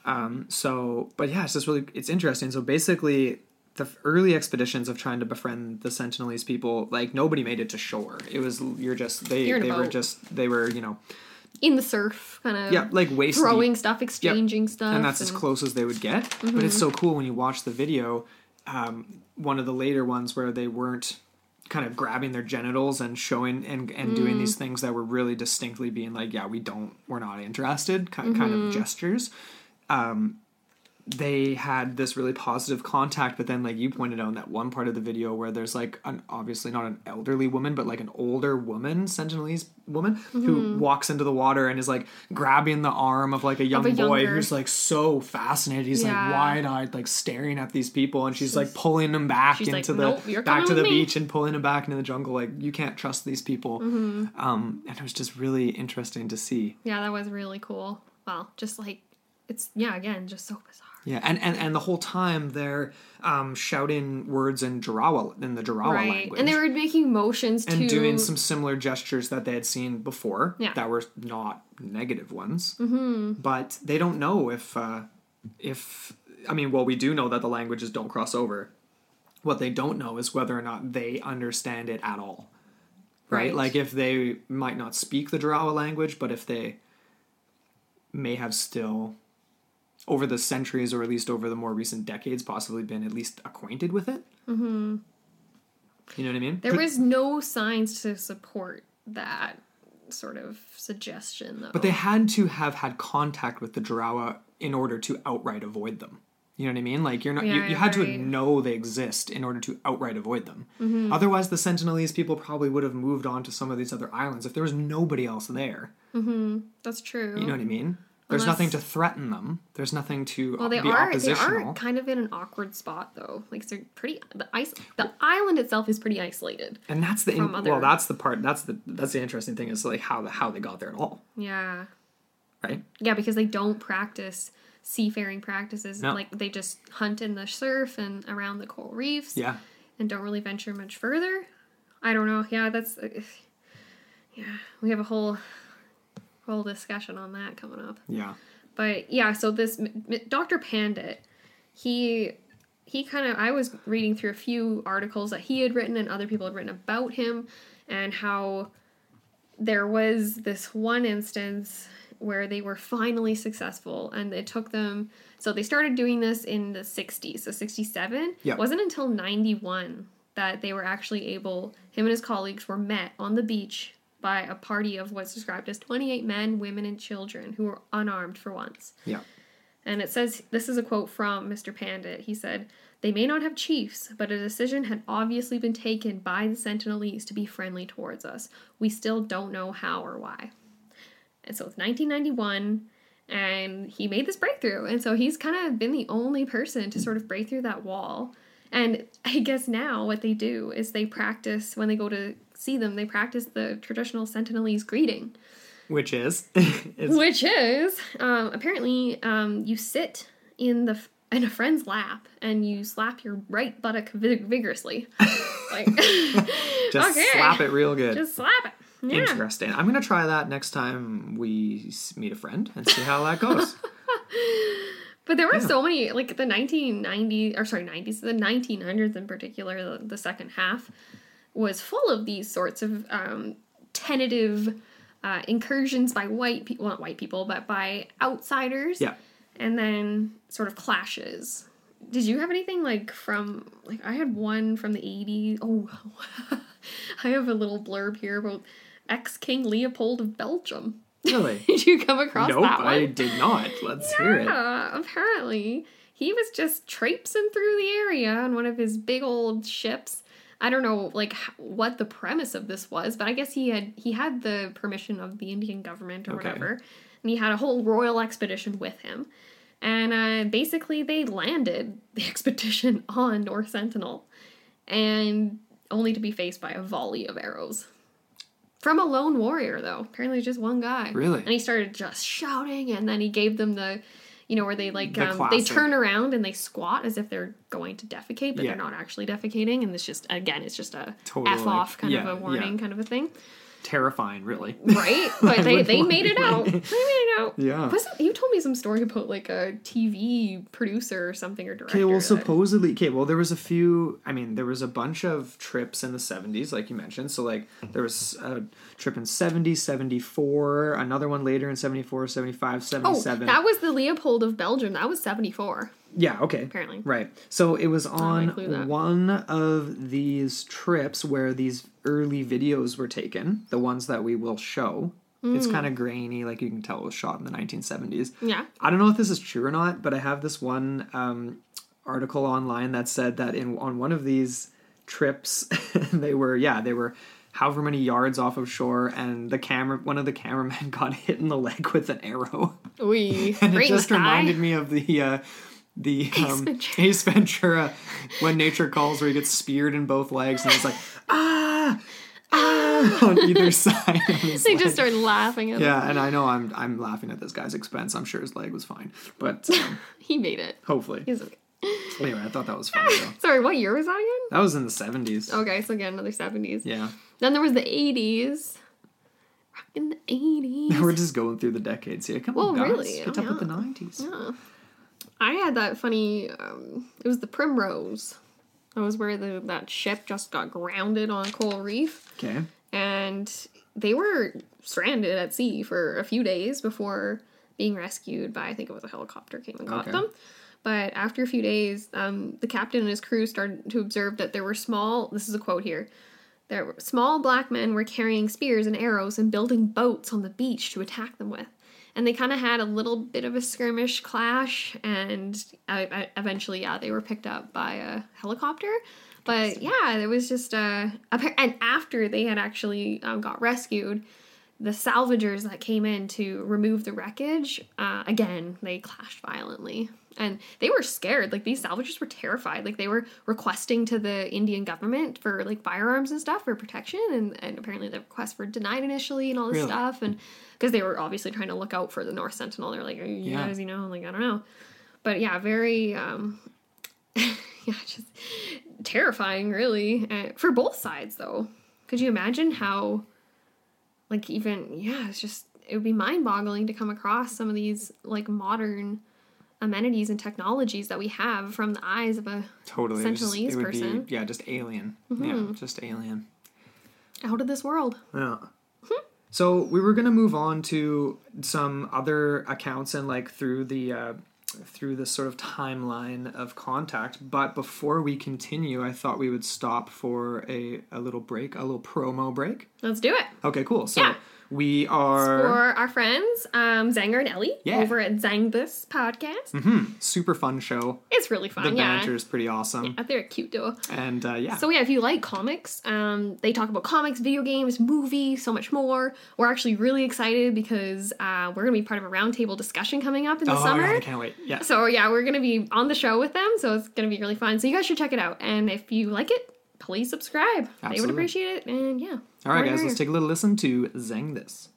But yeah, it's just really, it's interesting. So basically, the early expeditions of trying to befriend the Sentinelese people, like, nobody made it to shore. It was, they were, you know, in the surf, kind of. Yeah, like waist throwing deep. stuff, exchanging stuff. And that's as close as they would get. Mm-hmm. But it's so cool when you watch the video, one of the later ones where they weren't kind of grabbing their genitals and showing and doing these things that were really distinctly being like, yeah, we're not interested, kind of gestures. they had this really positive contact, but then like you pointed out in that one part of the video where there's like obviously not an elderly woman, but like an older woman, Sentinelese woman, who walks into the water and is like grabbing the arm of like a young boy who's like so fascinated. He's like wide-eyed, like staring at these people, and she's like pulling him back into like, the nope, back to the beach and pulling him back into the jungle. Like, you can't trust these people. And it was just really interesting to see. Yeah, that was really cool. Well, just like, it's, again, just so bizarre. Yeah, and the whole time they're shouting words in the Jarawa language. And they were making motions too. And doing some similar gestures that they had seen before that were not negative ones. But they don't know if we do know that the languages don't cross over. What they don't know is whether or not they understand it at all. Right? Like, if they might not speak the Jarawa language, but if they may have still, over the centuries, or at least over the more recent decades, possibly been at least acquainted with it. You know what I mean? There was no signs to support that sort of suggestion, though. But they had to have had contact with the Jarawa in order to outright avoid them. You know what I mean? Like, you're not. You had to know they exist in order to outright avoid them. Otherwise, the Sentinelese people probably would have moved on to some of these other islands if there was nobody else there. That's true. You know what I mean? There's nothing to threaten them. There's nothing to be They oppositional. are kind of in an awkward spot, though. Like, they're pretty. The island itself is pretty isolated. And that's the that's the part. That's the interesting thing, is like how they got there at all. Yeah. Right. Yeah, because they don't practice seafaring practices. No. Like, they just hunt in the surf and around the coral reefs. Yeah. And don't really venture much further. I don't know. Yeah, that's. We have a whole discussion on that coming up. Yeah. But yeah, so this Dr. Pandit, he kind of, I was reading through a few articles that he had written and other people had written about him, and how there was this one instance where they were finally successful, and it took them, so they started doing this in the 60s, so 67. Yeah. It wasn't until 91 that they were actually able, him and his colleagues were met on the beach by a party of what's described as 28 men, women, and children who were unarmed for once. Yeah. And it says, this is a quote from Mr. Pandit. He said, "They may not have chiefs, but a decision had obviously been taken by the Sentinelese to be friendly towards us. We still don't know how or why." And so it's 1991, and he made this breakthrough. And so he's kind of been the only person to sort of break through that wall. And I guess now what they do is they practice, when they go to see them, they practice the traditional Sentinelese greeting. Which is? Apparently, you sit in a friend's lap and you slap your right buttock vigorously. Like, just slap it real good. Just slap it. Yeah. Interesting. I'm going to try that next time we meet a friend and see how that goes. But there were so many, like the 90s, the 1900s in particular, the second half was full of these sorts of tentative incursions by white people, well, not white people, but by outsiders. Yeah. And then sort of clashes. Did you have anything like I had one from the 80s. Oh, I have a little blurb here about ex-King Leopold of Belgium. Really? Did you come across that one? Nope, I did not. Let's hear it. Yeah, apparently. He was just traipsing through the area on one of his big old ships. I don't know, like, what the premise of this was, but I guess he had the permission of the Indian government or whatever. And he had a whole royal expedition with him. And basically they landed the expedition on North Sentinel. And only to be faced by a volley of arrows. From a lone warrior, though. Apparently just one guy. Really? And he started just shouting, and then he gave them the, where they the they turn around and they squat as if they're going to defecate, but they're not actually defecating, and it's just a totally, F off kind of a warning kind of a thing. Terrifying, really. Right? But they made it out. They made it out. Yeah. You told me some story about like a TV producer or something, or director. Okay, well, supposedly, there was there was a bunch of trips in the 70s, like you mentioned. So, like, there was a trip in 70, 74, another one later in 74, 75, 77. Oh, that was the Leopold of Belgium. That was 74. Yeah, okay. Apparently. Right. So it was on one of these trips where these early videos were taken, the ones that we will show It's kind of grainy, like you can tell it was shot in the 1970s. Yeah. I don't know if this is true or not, but I have this one article online that said that on one of these trips, they were however many yards off of shore, and one of the cameramen got hit in the leg with an arrow. We And it just reminded me of the Ace Ventura When Nature Calls, where he gets speared in both legs, and it's like, on either side of his They leg. just started laughing at him. Yeah, and I know I'm laughing at this guy's expense. I'm sure his leg was fine, but He made it. hopefully. He's okay. Anyway, I thought that was funny though. Sorry, what year was that again? That was in the 70s. Okay, so again, another 70s. Yeah. Then there was the 80s. Rockin' the 80s. We're just going through the decades here. Come Well, on, guys. really? Get Oh, up with the yeah. 90s. Yeah. I had that funny, it was the Primrose. That was where that ship just got grounded on a coral reef. Okay. And they were stranded at sea for a few days before being rescued by, I think it was a helicopter came and got Okay. them. But after a few days, the captain and his crew started to observe that there were this is a quote here, there were small black men were carrying spears and arrows and building boats on the beach to attack them with. And they kind of had a little bit of a skirmish clash, and eventually, they were picked up by a helicopter. But yeah, there was just and after they had actually got rescued, the salvagers that came in to remove the wreckage, again, they clashed violently. And they were scared. Like, these salvagers were terrified. Like, they were requesting to the Indian government for, like, firearms and stuff for protection. And apparently the requests were denied initially and all this stuff. And because they were obviously trying to look out for the North Sentinel. They're like, you guys, like, I don't know. But yeah, very, just terrifying, really. For both sides, though. Could you imagine how, like, it would be mind-boggling to come across some of these, like, modern amenities and technologies that we have from the eyes of a Sentinelese person. Just alien. Yeah, just alien. Out of this world. Yeah. So we were gonna move on to some other accounts and like through the sort of timeline of Contact. But before we continue, I thought we would stop for a little break, a little promo break. Let's do it. Okay, cool. So Yeah. we are For our friends, Zanger and Ellie, over at Zang This Podcast. super fun show. It's really fun, The banter is pretty awesome. Yeah, they're a cute duo. And So yeah, if you like comics, they talk about comics, video games, movies, so much more. We're actually really excited because we're going to be part of a roundtable discussion coming up in the summer. Yeah, I can't wait. Yeah. So yeah, we're going to be on the show with them, so it's going to be really fun. So you guys should check it out. And if you like it, please subscribe. They would Absolutely. appreciate it. And yeah. All right, guys, let's take a little listen to Zang This.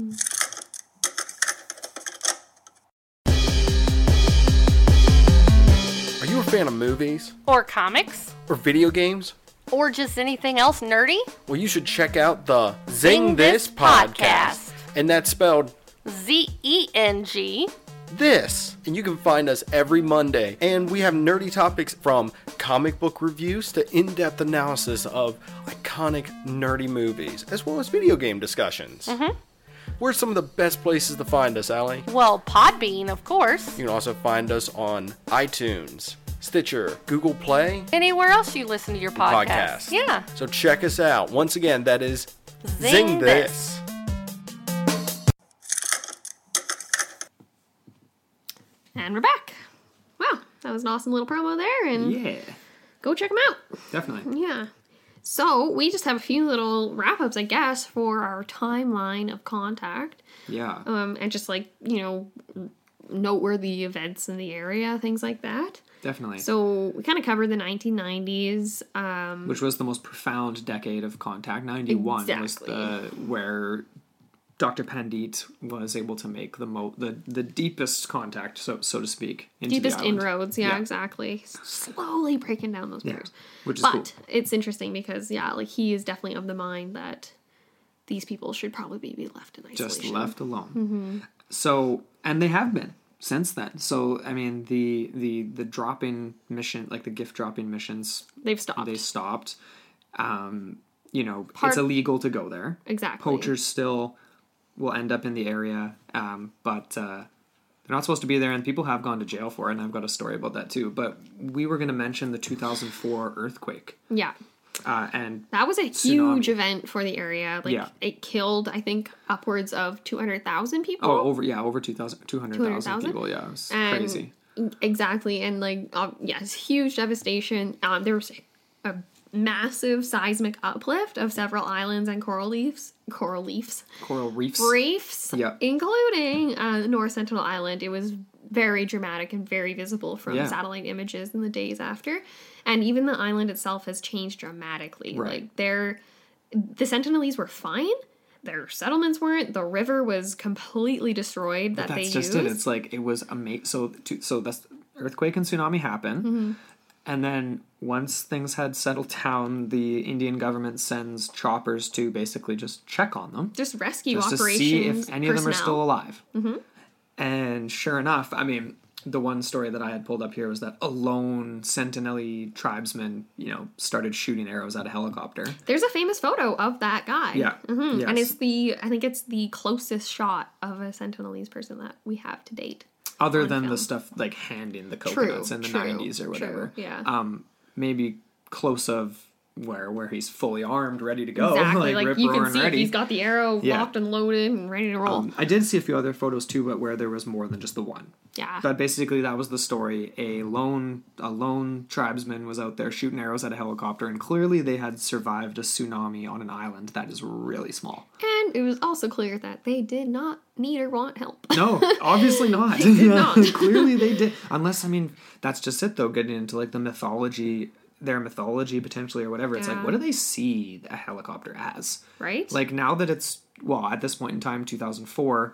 Are you a fan of movies? Or comics? Or video games? Or just anything else nerdy? Well, you should check out the Zing This Podcast. And that's spelled ZENG. this. And you can find us every Monday. And we have nerdy topics from comic book reviews to in-depth analysis of iconic nerdy movies, as well as video game discussions. Where's some of the best places to find us, Allie? Well, Podbean, of course. You can also find us on iTunes, Stitcher, Google Play, Anywhere else you listen to your podcast. Yeah. So check us out. Once again, that is Zing This. And we're back. Wow, that was an awesome little promo there. And Yeah, go check them out. definitely. Yeah. So we just have a few little wrap-ups, I guess, for our timeline of Contact. Yeah. And just like, noteworthy events in the area, things like that. Definitely. So we kind of covered the 1990s. Which was the most profound decade of Contact. 91 was Exactly. where Dr. Pandit was able to make the deepest contact, so to speak, into Deepest the island. inroads, yeah, exactly. Slowly breaking down those barriers. Which is but cool. it's interesting because, he is definitely of the mind that these people should probably be left in isolation. Just left alone. So, and they have been since then. So, I mean, the dropping mission, like the gift dropping missions, They've stopped. they stopped. It's illegal to go there. Exactly. Poachers still will end up in the area, but they're not supposed to be there, and people have gone to jail for it, and I've got a story about that too. But we were going to mention the 2004 earthquake. Yeah. And that was a huge tsunami. event for the area. Like, Yeah. it killed, I think, upwards of 200,000 people. Oh, over 200,000 people. Yeah, it was And- crazy. Exactly. And, like, yes, huge devastation. There was a massive seismic uplift of several islands and coral reefs, Coral reefs. Yep. including the North Sentinel Island. It was very dramatic and very visible from Yeah. satellite images in the days after. And even the island itself has changed dramatically. Right. Like, the Sentinelese were fine. Their settlements weren't. The river was completely destroyed that they That's just used. it. It's like it was amazing. So that's earthquake and tsunami happened, and then once things had settled down, the Indian government sends choppers to basically just check on them, Just rescue just to operations. see if any of them are still personnel. alive. And sure enough, I mean, the one story that I had pulled up here was that a lone Sentinel tribesman, started shooting arrows at a helicopter. There's a famous photo of that guy. Yeah. And Yes. I think it's the closest shot of a Sentinelese person that we have to date. Other on than the film. stuff like handing the coconuts in the 90s or whatever. Yeah. Maybe close of where he's fully armed, ready to go. Exactly. Like, rip you can roaring see ready. he's got the arrow Yeah. locked and loaded and ready to roll. I did see a few other photos too, but where there was more than just the one. Yeah. But basically, that was the story. A lone tribesman was out there shooting arrows at a helicopter, and clearly they had survived a tsunami on an island that is really small. And it was also clear that they did not need or want help. No, obviously not. They did not. Clearly they did. Unless, I mean, that's just it though, getting into like the mythology, their mythology potentially or whatever. It's like, Yeah. what do they see a helicopter as? Right? Like now that it's, at this point in time, 2004,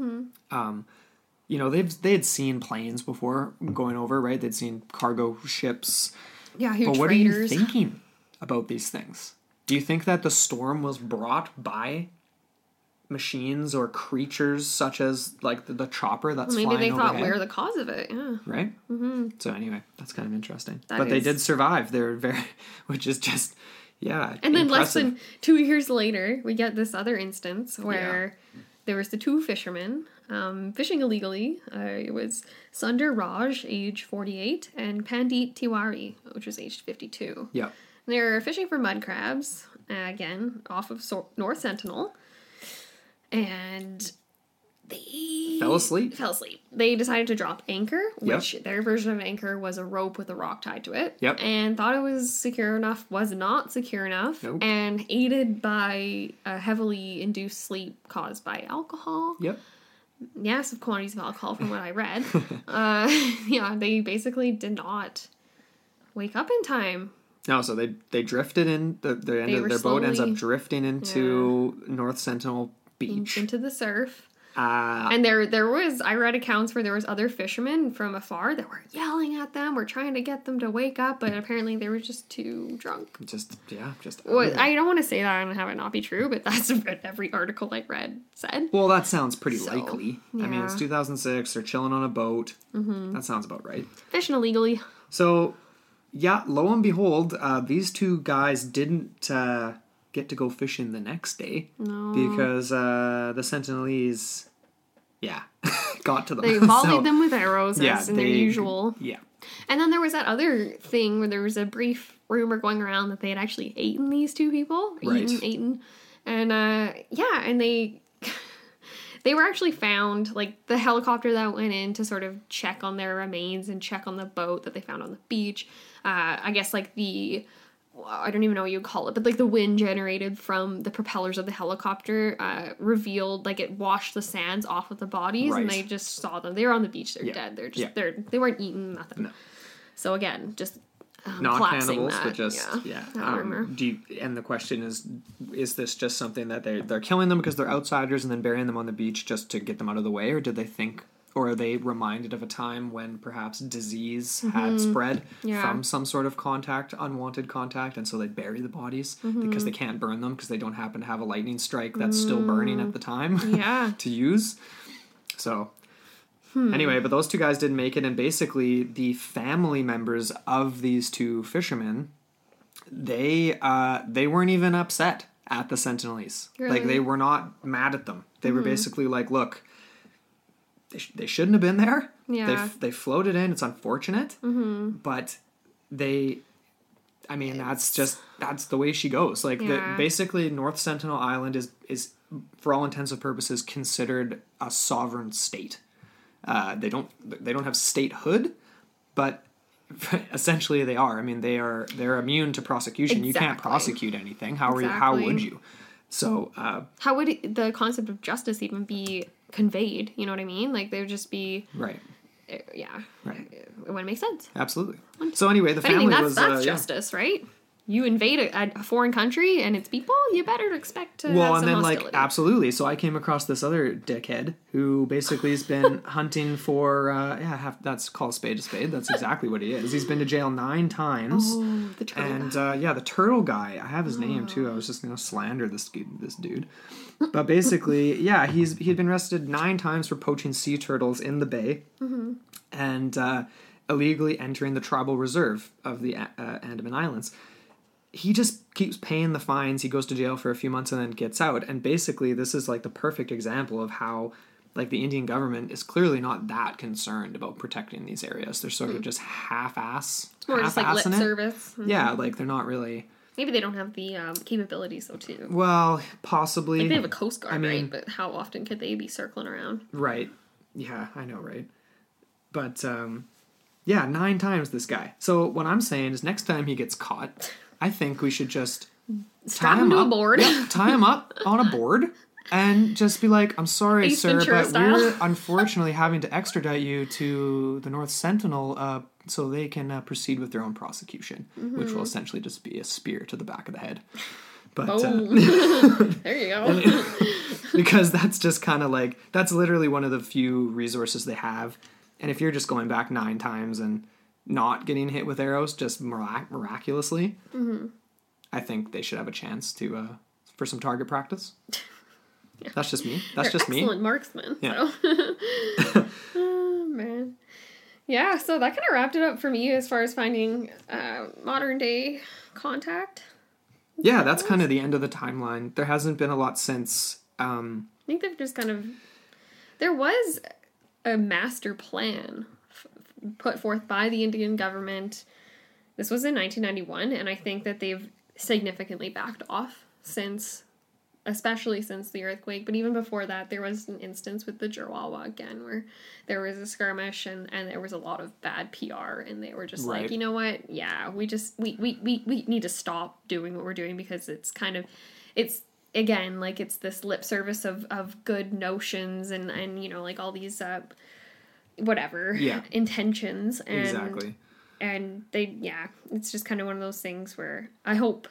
they had seen planes before going over, right? They'd seen cargo ships. yeah, huge But what freighters. are you thinking about these things? Do you think that the storm was brought by machines or creatures such as like the chopper that's Maybe flying they thought overhead? we're the cause of it. Yeah. Right? Mm-hmm. So anyway, that's kind of interesting. That But they is- did survive. They're which is just, yeah. And then less impressive. than 2 years later, we get this other instance where there was the two fishermen fishing illegally. It was Sundar Raj, age 48, and Pandit Tiwari, which was aged 52. Yeah. They were fishing for mud crabs, again, off of North Sentinel. And they Fell asleep. They decided to drop anchor, Yep. which their version of anchor was a rope with a rock tied to it. Yep. And thought it was secure enough, was not secure enough, Nope. and aided by a heavily induced sleep caused by alcohol. Yep. Massive quantities of alcohol from what I read. They basically did not wake up in time. No, so they drifted in. Their boat ends up slowly- drifting into North Sentinel Beach. Into the surf. And there was, I read accounts where there was other fishermen from afar that were yelling at them, were trying to get them to wake up, but apparently they were just too drunk. Just Well, I don't want to say that and have it not be true, but that's what every article I read said. Well, that sounds pretty So, likely. I mean, it's yeah. 2006. They're chilling on a boat. Mm-hmm. That sounds about right. Fishing illegally. So, yeah, lo and behold, these two guys didn't get to go fishing the next day. No. Because the Sentinelese, got to them. They volleyed them with arrows, as in their they- usuand Yeah. And then there was that other thing where there was a brief rumor going around that they had actually eaten these two people. Right. Eaten. And and they were actually found, like the helicopter that went in to sort of check on their remains and check on the boat that they found on the beach. I guess like I don't even know what you call it, but like the wind generated from the propellers of the helicopter revealed, like it washed the sands off of the bodies, and Right. they just saw them. They were on the beach. They're Yeah. dead. They're Yeah. just they weren't eaten. Nothing. No. So again, just Not collapsing cannibals, that, but just that rumor. And the question is this just something that they're killing them because they're outsiders and then burying them on the beach just to get them out of the way, or did they think, or are they reminded of a time when perhaps disease had spread Mm-hmm. Yeah. from some sort of unwanted contact, and so they bury the bodies Mm-hmm. because they can't burn them because they don't happen to have a lightning strike that's still burning at the time Yeah. to use. So anyway, but those two guys didn't make it, and basically the family members of these two fishermen, they weren't even upset at the Sentinelese. Really? Like, they were not mad at them. They were basically like, look, they shouldn't have been there. Yeah. They floated in. It's unfortunate, but they I mean, that's the way she goes. Like, basically, North Sentinel Island is, for all intents and purposes, considered a sovereign state. They don't have statehood, but essentially they are. I mean, they're immune to prosecution. Exactly. You can't prosecute anything. How would you? So how would the concept of justice even be conveyed? You know what I mean? Like, they would just be right. Yeah. Right. It wouldn't make sense. Absolutely. So anyway, the If family anything, was that's justice, right? You invade a foreign country and its people, you better expect to have some hostility. Absolutely. So I came across this other dickhead who basically has been hunting for, that's called spade to spade. That's exactly what he is. He's been to jail 9 times. Oh, the turtle guy. The turtle guy. I have his name too. I was just going to slander this dude. But basically, he had been arrested 9 times for poaching sea turtles in the bay. Mm-hmm. And illegally entering the tribal reserve of the Andaman Islands. He just keeps paying the fines. He goes to jail for a few months and then gets out. And basically, this is like the perfect example of how, like, the Indian government is clearly not that concerned about protecting these areas. They're sort of just half-ass. It's more just like lip service. Mm-hmm. Yeah, like they're not really. Maybe they don't have the capabilities though too. Well, possibly. Like, they have a Coast Guard, right? But how often could they be circling around? Right. Yeah, I know, right? But 9 times this guy. So what I'm saying is, next time he gets caught, I think we should just strap him to a board. Yeah, tie him up on a board and just be like, I'm sorry, Ace sir, Ventura but style. we're unfortunately having to extradite you to the North Sentinel so they can proceed with their own prosecution, which will essentially just be a spear to the back of the head. But there you go. Because that's just kind of like, that's literally one of the few resources they have. And if you're just going back 9 times and not getting hit with arrows just miraculously, I think they should have a chance to for some target practice. Yeah. That's just me. That's just me. Excellent marksman. Yeah. So. Oh, man. Yeah, so that kind of wrapped it up for me as far as finding modern day contact. Yeah, that's kind of the end of the timeline. There hasn't been a lot since. I think they've just kind of... There was a master plan put forth by the Indian government. This was in 1991, and I think that they've significantly backed off especially since the earthquake. But even before that, there was an instance with the Jerwawa again, where there was a skirmish and there was a lot of bad PR, and they were just like, you know what? Yeah, we need to stop doing what we're doing, because it's again, like, it's this lip service of good notions and you know, like, all these intentions, and exactly, and it's just kind of one of those things where I hope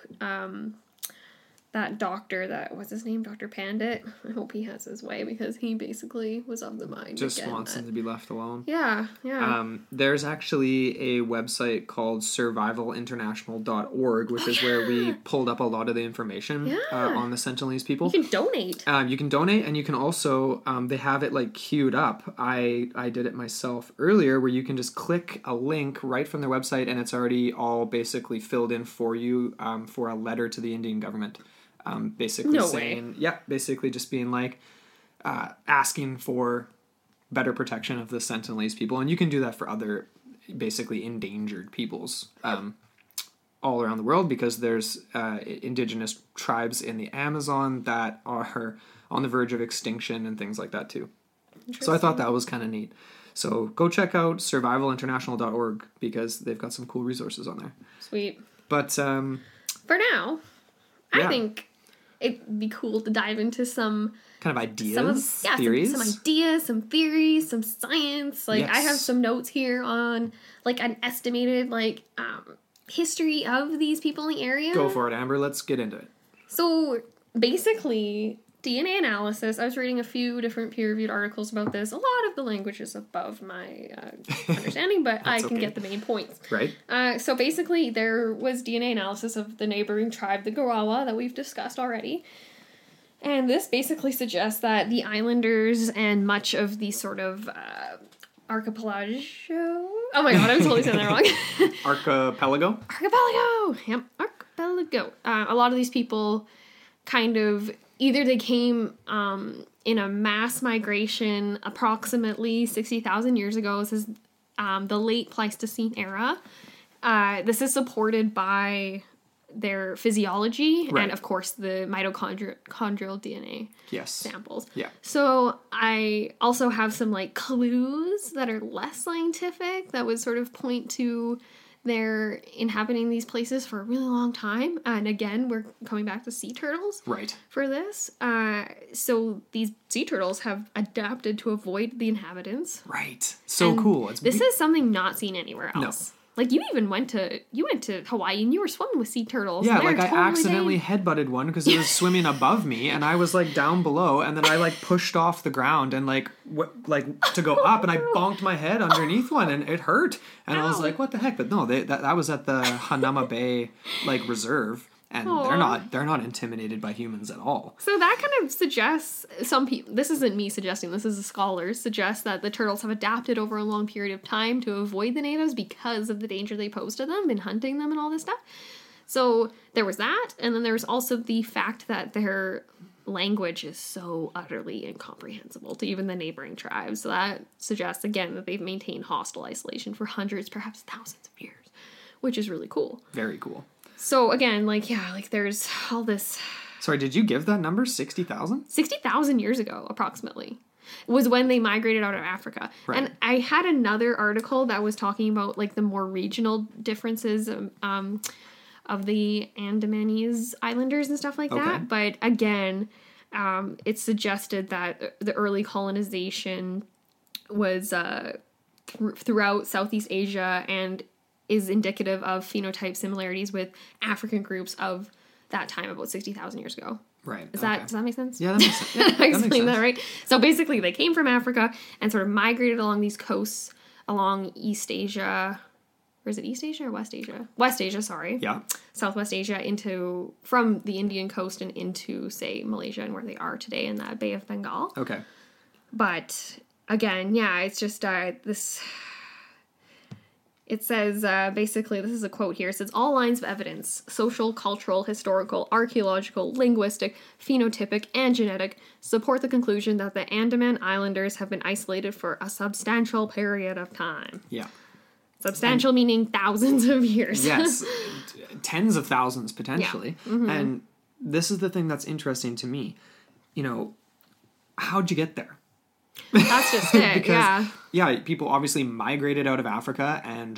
that doctor, what's his name, Dr. Pandit, I hope he has his way, because he basically was of the mind just wants him to be left alone. Yeah. There's actually a website called survivalinternational.org, which is where we pulled up a lot of the information on the Sentinelese people. You can donate. You can donate, and you can also, they have it like queued up. I did it myself earlier, where you can just click a link right from their website, and it's already all basically filled in for you for a letter to the Indian government. Basically basically just being like, asking for better protection of the Sentinelese people. And you can do that for other basically endangered peoples all around the world, because there's indigenous tribes in the Amazon that are on the verge of extinction and things like that too. So I thought that was kind of neat. So go check out survivalinternational.org, because they've got some cool resources on there. Sweet. But for now, I think it'd be cool to dive into some kind of ideas, theories. Some ideas, some theories, some science. Like, I have some notes here on, like, an estimated, like, history of these people in the area. Go for it, Amber. Let's get into it. So, basically, DNA analysis. I was reading a few different peer-reviewed articles about this. A lot of the language is above my understanding, but I can get the main points. Right. So basically, there was DNA analysis of the neighboring tribe, the Garawa, that we've discussed already. And this basically suggests that the islanders and much of the sort of archipelago... Oh my god, I'm totally saying that wrong. Archipelago? Archipelago! Yep, archipelago. A lot of these people kind of... Either they came in a mass migration approximately 60,000 years ago. This is the late Pleistocene era. This is supported by their physiology Right. and, of course, the mitochondrial DNA Yes. samples. Yeah. So I also have some like clues that are less scientific that would sort of point to they're inhabiting these places for a really long time. And again, we're coming back to sea turtles Right. for this. So these sea turtles have adapted to avoid the inhabitants. Right. So And cool. This is something not seen anywhere No. else. Like you even went to Hawaii and you were swimming with sea turtles. Yeah, and they're like I totally accidentally fine. headbutted one because it was swimming above me, and I was like down below, and then I like pushed off the ground and like to go up, and I bonked my head underneath one, and it hurt, and I was Ow. like, "What the heck?" But no, that was at the Hanama Bay like reserve, and Aw. they're not intimidated by humans at all. So that kind of suggests some people. This isn't me suggesting. This is the scholars suggest that the turtles have adapted over a long period of time to avoid the natives because of the danger they pose to them in hunting them and all this stuff. So there was that, and then there was also the fact that their language is so utterly incomprehensible to even the neighboring tribes. So that suggests again that they've maintained hostile isolation for hundreds, perhaps thousands of years, which is really cool. Very cool. So again, there's all this Sorry, did you give that number 60,000? 60,000 years ago, approximately, was when they migrated out of Africa. Right. And I had another article that was talking about like the more regional differences of the Andamanese Islanders and stuff like Okay. that. But again, it suggested that the early colonization was throughout Southeast Asia and is indicative of phenotype similarities with African groups of that time about 60,000 years ago. Right. Does okay. that make sense? Yeah, that makes sense. Yeah, I that makes explained that sense. right. So basically, they came from Africa and sort of migrated along these coasts along East Asia. Or is it East Asia or West Asia? West Asia, sorry. Yeah. Southwest Asia from the Indian coast and into, say, Malaysia and where they are today in the Bay of Bengal. Okay. But again, yeah, it's just this. It says, basically, this is a quote here. It says, all lines of evidence, social, cultural, historical, archaeological, linguistic, phenotypic, and genetic, support the conclusion that the Andaman Islanders have been isolated for a substantial period of time. Yeah. Substantial meaning thousands of years. Yes, tens of thousands potentially. Yeah. Mm-hmm. And this is the thing that's interesting to me. You know, how'd you get there? That's just it, Because, yeah. people obviously migrated out of Africa, and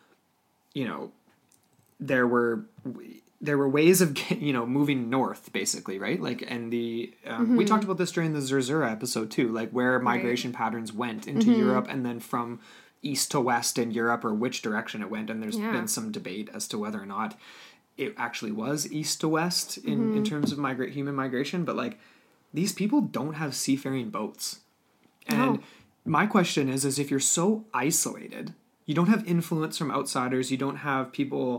there were ways of moving north, basically, right? Like, and we talked about this during the Zerzura episode too, like where migration patterns went into Europe, and then from east to west in Europe, or which direction it went. And there's been some debate as to whether or not it actually was east to west in terms of human migration. But like, these people don't have seafaring boats. And my question is if you're so isolated, you don't have influence from outsiders, you don't have people,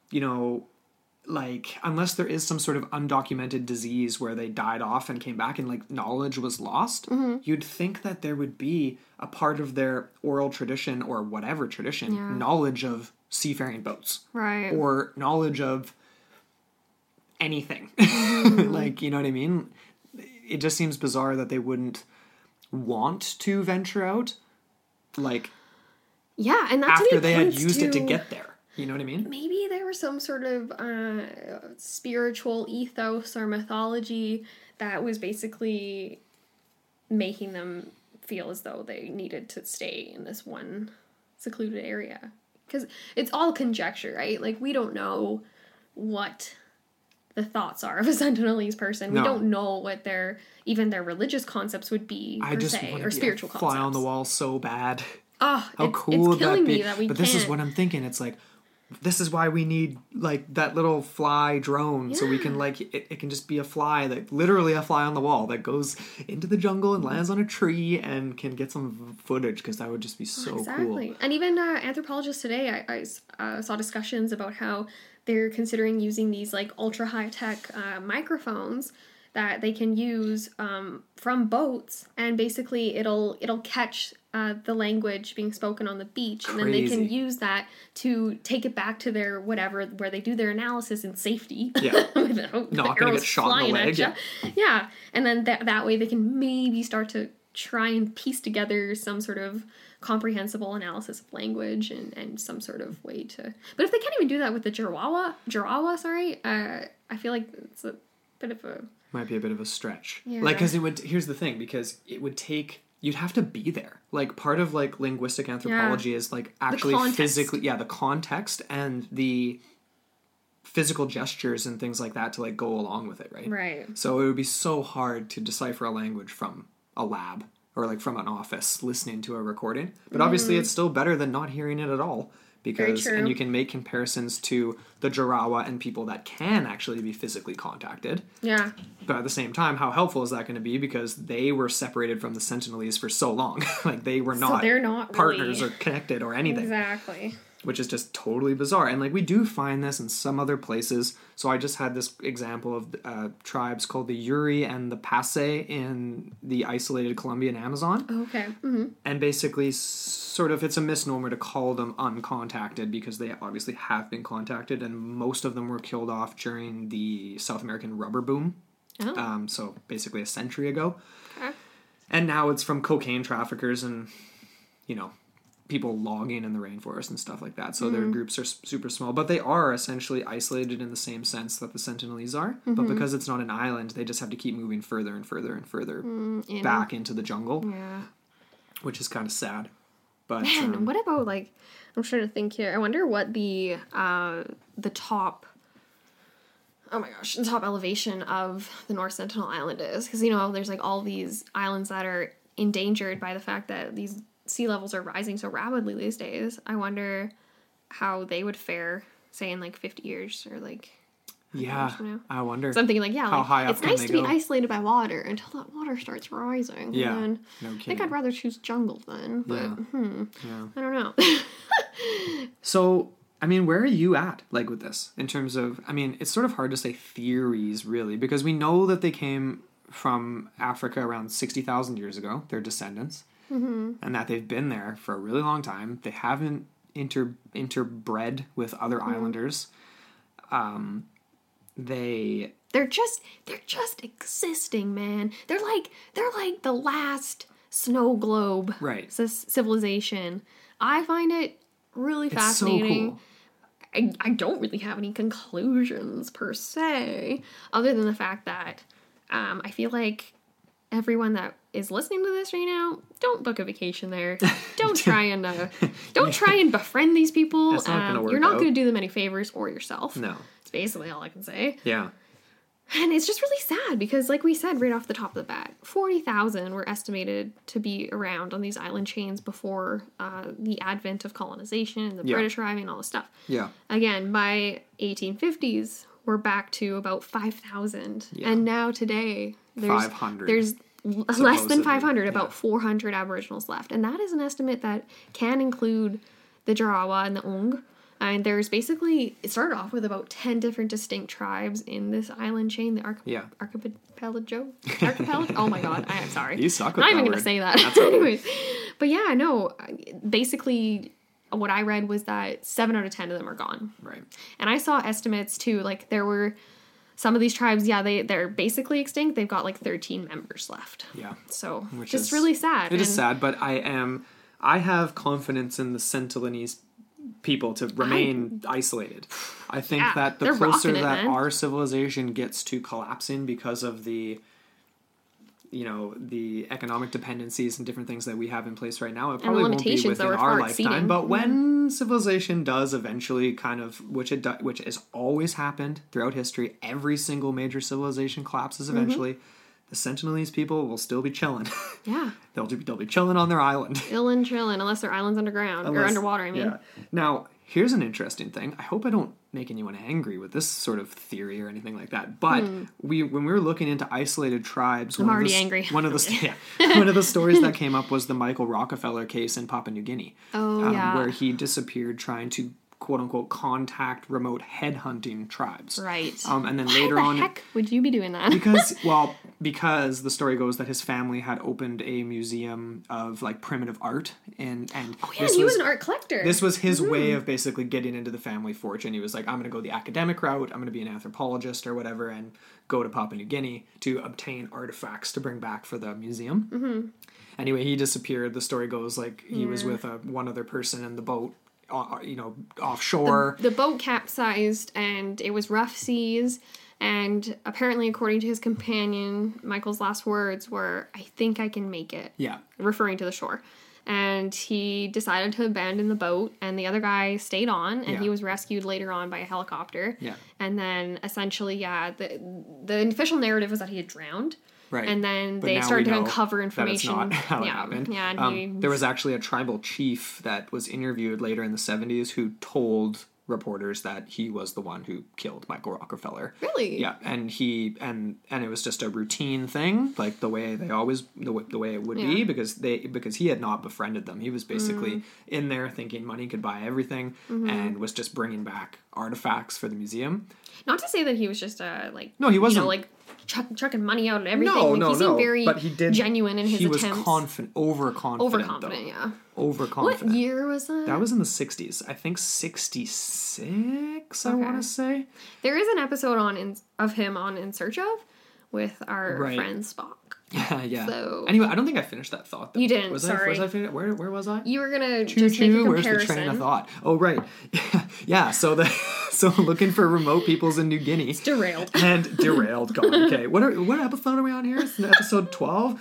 like, unless there is some sort of undocumented disease where they died off and came back and like knowledge was lost, you'd think that there would be a part of their oral tradition or whatever tradition, knowledge of seafaring boats. Right. Or knowledge of anything. Like, you know what I mean? It just seems bizarre that they wouldn't want to venture out, like, Yeah, and that's after they had used it to get there. You know what I mean? Maybe there was some sort of spiritual ethos or mythology that was basically making them feel as though they needed to stay in this one secluded area. Because it's all conjecture, right? Like, we don't know what the thoughts are of a Sentinelese person. No. We don't know what their religious concepts would be, I just se, want or to be spiritual a fly concepts. on the wall so bad. Oh, How it's cool would killing that be? me that we But can't. this is what I'm thinking. It's like, this is why we need like that little fly drone, so we can like it can just be a fly, that literally a fly on the wall that goes into the jungle and lands on a tree and can get some footage, because that would just be so cool. And even anthropologists today, I saw discussions about how they're considering using these like ultra high tech microphones that they can use from boats, and basically it'll catch the language being spoken on the beach, and then they can Crazy. use that to take it back to their whatever, where they do their analysis in safety. Yeah. Without Not the gonna arrows get shot in the flying leg, at ya. Yeah, and then that way they can maybe start to try and piece together some sort of comprehensible analysis of language and some sort of way to... But if they can't even do that with the Jarawa, I feel like it's a bit of a... Might be a bit of a stretch. Yeah. Like, because here's the thing, because it would take... You'd have to be there. Like, part of, like, linguistic anthropology is, like, actually physically... Yeah, the context and the physical gestures and things like that to, like, go along with it, right? Right. So it would be so hard to decipher a language from a lab or, like, from an office listening to a recording. But obviously it's still better than not hearing it at all. Because, and you can make comparisons to the Jarawa and people that can actually be physically contacted. Yeah. But at the same time, how helpful is that going to be? Because they were separated from the Sentinelese for so long. Like, they were not, they're not partners really... or connected or anything. Exactly. Which is just totally bizarre. And, like, we do find this in some other places. So I just had this example of tribes called the Yuri and the Passe in the isolated Colombian Amazon. Okay. Mm-hmm. And basically, sort of, it's a misnomer to call them uncontacted because they obviously have been contacted, and most of them were killed off during the South American rubber boom. Oh. So basically a century ago. Okay. And now it's from cocaine traffickers and, people logging in the rainforest and stuff like that. So their groups are super small, but they are essentially isolated in the same sense that the Sentinelese are. But because it's not an island, they just have to keep moving further and further and further back into the jungle. Yeah. Which is kind of sad. But Man, what about, like, I'm trying to think here. I wonder what the top, oh my gosh, the top elevation of the North Sentinel Island is. Because, there's, like, all these islands that are endangered by the fact that these sea levels are rising so rapidly these days. I wonder how they would fare, say, in, like, 50 years or, like... Yeah, I wonder. So I'm thinking, like, how high up it's can nice they to be go? isolated by water until that water starts rising. Yeah, And then no I think kidding. I'd rather choose jungle then, but Yeah. I don't know. So, I mean, where are you at, like, with this? In terms of, I mean, it's sort of hard to say theories, really, because we know that they came from Africa around 60,000 years ago, their descendants, and that they've been there for a really long time. They haven't interbred with other islanders. They're just existing, man. They're like the last snow globe civilization. I find it really fascinating. So cool. I don't really have any conclusions per se, other than the fact that I feel like everyone that is listening to this right now, don't book a vacation there. Don't try and befriend these people. That's not gonna work You're not out. going to do them any favors or yourself. No. It's basically all I can say. Yeah. And it's just really sad because, like we said right off the top of the bat, 40,000 were estimated to be around on these island chains before the advent of colonization and the British arriving and all this stuff. Yeah. Again, by 1850s, we're back to about 5,000. Yeah. And now today, there's 500. There's less Supposedly, than 500, about yeah. 400 Aboriginals left. And that is an estimate that can include the Jarawa and the Ong. And there's basically, it started off with about 10 different distinct tribes in this island chain, the archipelago? Oh my god, I'm sorry. You suck with I'm not that even going word. to say that. That's okay. Anyways. But yeah, no, basically what I read was that 7 out of 10 of them are gone. Right. And I saw estimates too, like there were some of these tribes, they're basically extinct. They've got like 13 members left. Yeah. So, Which just is really sad. It is sad, but I have confidence in the Sentinelese people to remain isolated. I think that the they're closer rocking it, that man. our civilization gets to collapsing because of the economic dependencies and different things that we have in place right now, it probably won't be limitations that within we're our far lifetime. exceeding. But when civilization does eventually kind of, which has always happened throughout history, every single major civilization collapses eventually. The Sentinelese people will still be chilling. Yeah. They'll be chilling on their island. Chillin', unless their island's underground. Or underwater, I mean. Yeah. Now, here's an interesting thing. I hope I don't make anyone angry with this sort of theory or anything like that. But when we were looking into isolated tribes, I'm already angry. One of the stories that came up was the Michael Rockefeller case in Papua New Guinea. Oh, yeah. Where he disappeared trying to quote-unquote contact remote headhunting tribes. Right. And then Why later the on... heck would you be doing that? Because the story goes that his family had opened a museum of like primitive art, and he was an art collector. This was his way of basically getting into the family fortune. He was like, I'm going to go the academic route, I'm going to be an anthropologist or whatever, and go to Papua New Guinea to obtain artifacts to bring back for the museum. Mm-hmm. Anyway, he disappeared. The story goes like he was with one other person in the boat, offshore. The boat capsized, and it was rough seas. And apparently, according to his companion, Michael's last words were, "I think I can make it." Yeah. Referring to the shore. And he decided to abandon the boat, and the other guy stayed on, and he was rescued later on by a helicopter. Yeah. And then, essentially, the official narrative was that he had drowned. Right. And then But they now started we to know uncover information. That it's not how it happened. Yeah, and there was actually a tribal chief that was interviewed later in the 70s who told reporters that he was the one who killed Michael Rockefeller. Really? Yeah, and it was just a routine thing, like the way they always the way it would be, because he had not befriended them. He was basically in there thinking money could buy everything, and was just bringing back artifacts for the museum. Not to say that he was just no, he wasn't chucking money out at everything. No, he seemed very but he did, genuine in his attempts. He was overconfident, yeah. Overconfident. What year was that? That was in the 60s. I think 66, I want to say. There is an episode of him on In Search Of with our friend Spock. Yeah. So, anyway, I don't think I finished that thought, though. You didn't, Sorry. Where was I? You were going to just make a comparison. Where's the train of thought? Oh, right. Yeah, so looking for remote peoples in New Guinea. It's derailed. And derailed, God. Okay, what episode are we on here? It's episode 12?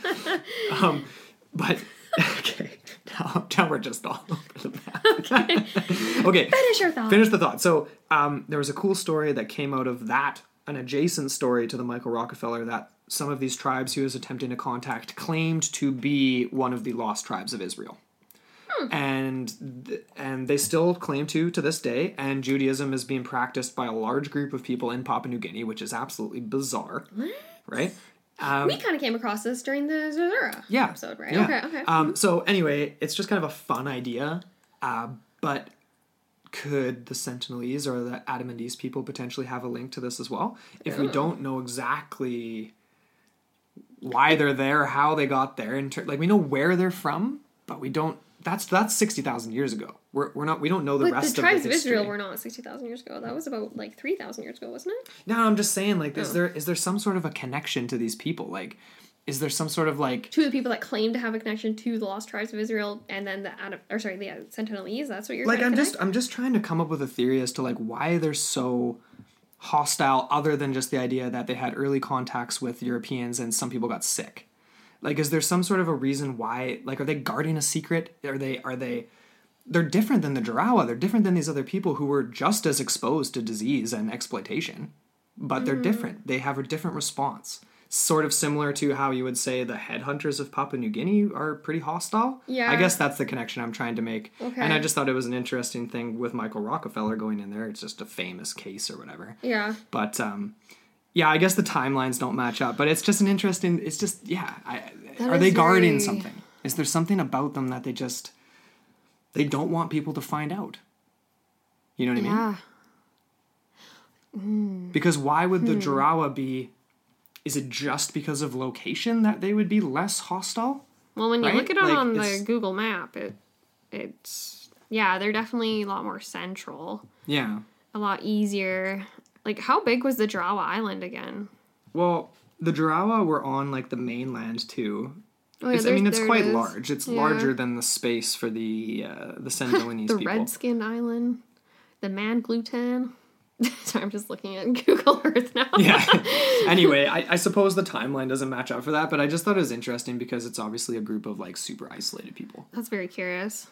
But, okay. Now we're just all over the map. Okay. Finish your thought. Finish the thought. So, there was a cool story that came out of that, an adjacent story to the Michael Rockefeller, that some of these tribes he was attempting to contact claimed to be one of the lost tribes of Israel. And they still claim to this day, and Judaism is being practiced by a large group of people in Papua New Guinea, which is absolutely bizarre. What? Right? We kind of came across this during the Zazura episode, right? Yeah. Okay. So anyway, it's just kind of a fun idea, but could the Sentinelese or the Adamandese people potentially have a link to this as well? If we don't know exactly why they're there, how they got there, we know where they're from, but we don't. That's 60,000 years ago. We don't know the rest of the history. But the tribes of Israel were not 60,000 years ago. That was about 3,000 years ago, wasn't it? No, I'm just saying, is there some sort of a connection to these people? Is there some sort of to the people that claim to have a connection to the lost tribes of Israel, and then the Sentinelese? That's what you're I'm just trying to come up with a theory as to why they're so hostile, other than just the idea that they had early contacts with Europeans and some people got sick. Is there some sort of a reason why? Are they guarding a secret? Are they? They're different than the Jarawa. They're different than these other people who were just as exposed to disease and exploitation, but they're different. They have a different response. Sort of similar to how you would say the headhunters of Papua New Guinea are pretty hostile. Yeah. I guess that's the connection I'm trying to make. Okay. And I just thought it was an interesting thing with Michael Rockefeller going in there. It's just a famous case or whatever. Yeah. But, yeah, I guess the timelines don't match up, but it's just an interesting, it's just, are they guarding something? Is there something about them that they don't want people to find out? You know what I mean? Because why would the Jarawa be, is it just because of location that they would be less hostile? Well, when you look at it on the Google map, it's, they're definitely a lot more central. Yeah. A lot easier. How big was the Jarawa Island again? Well, the Jarawa were on, the mainland, too. Oh, yeah, it's quite large. It's larger than the space for the Sentinelese the people. Red Skin Island. The Manglutan. Sorry, I'm just looking at Google Earth now. Yeah. Anyway, I suppose the timeline doesn't match up for that, but I just thought it was interesting because it's obviously a group of, super isolated people. That's very curious.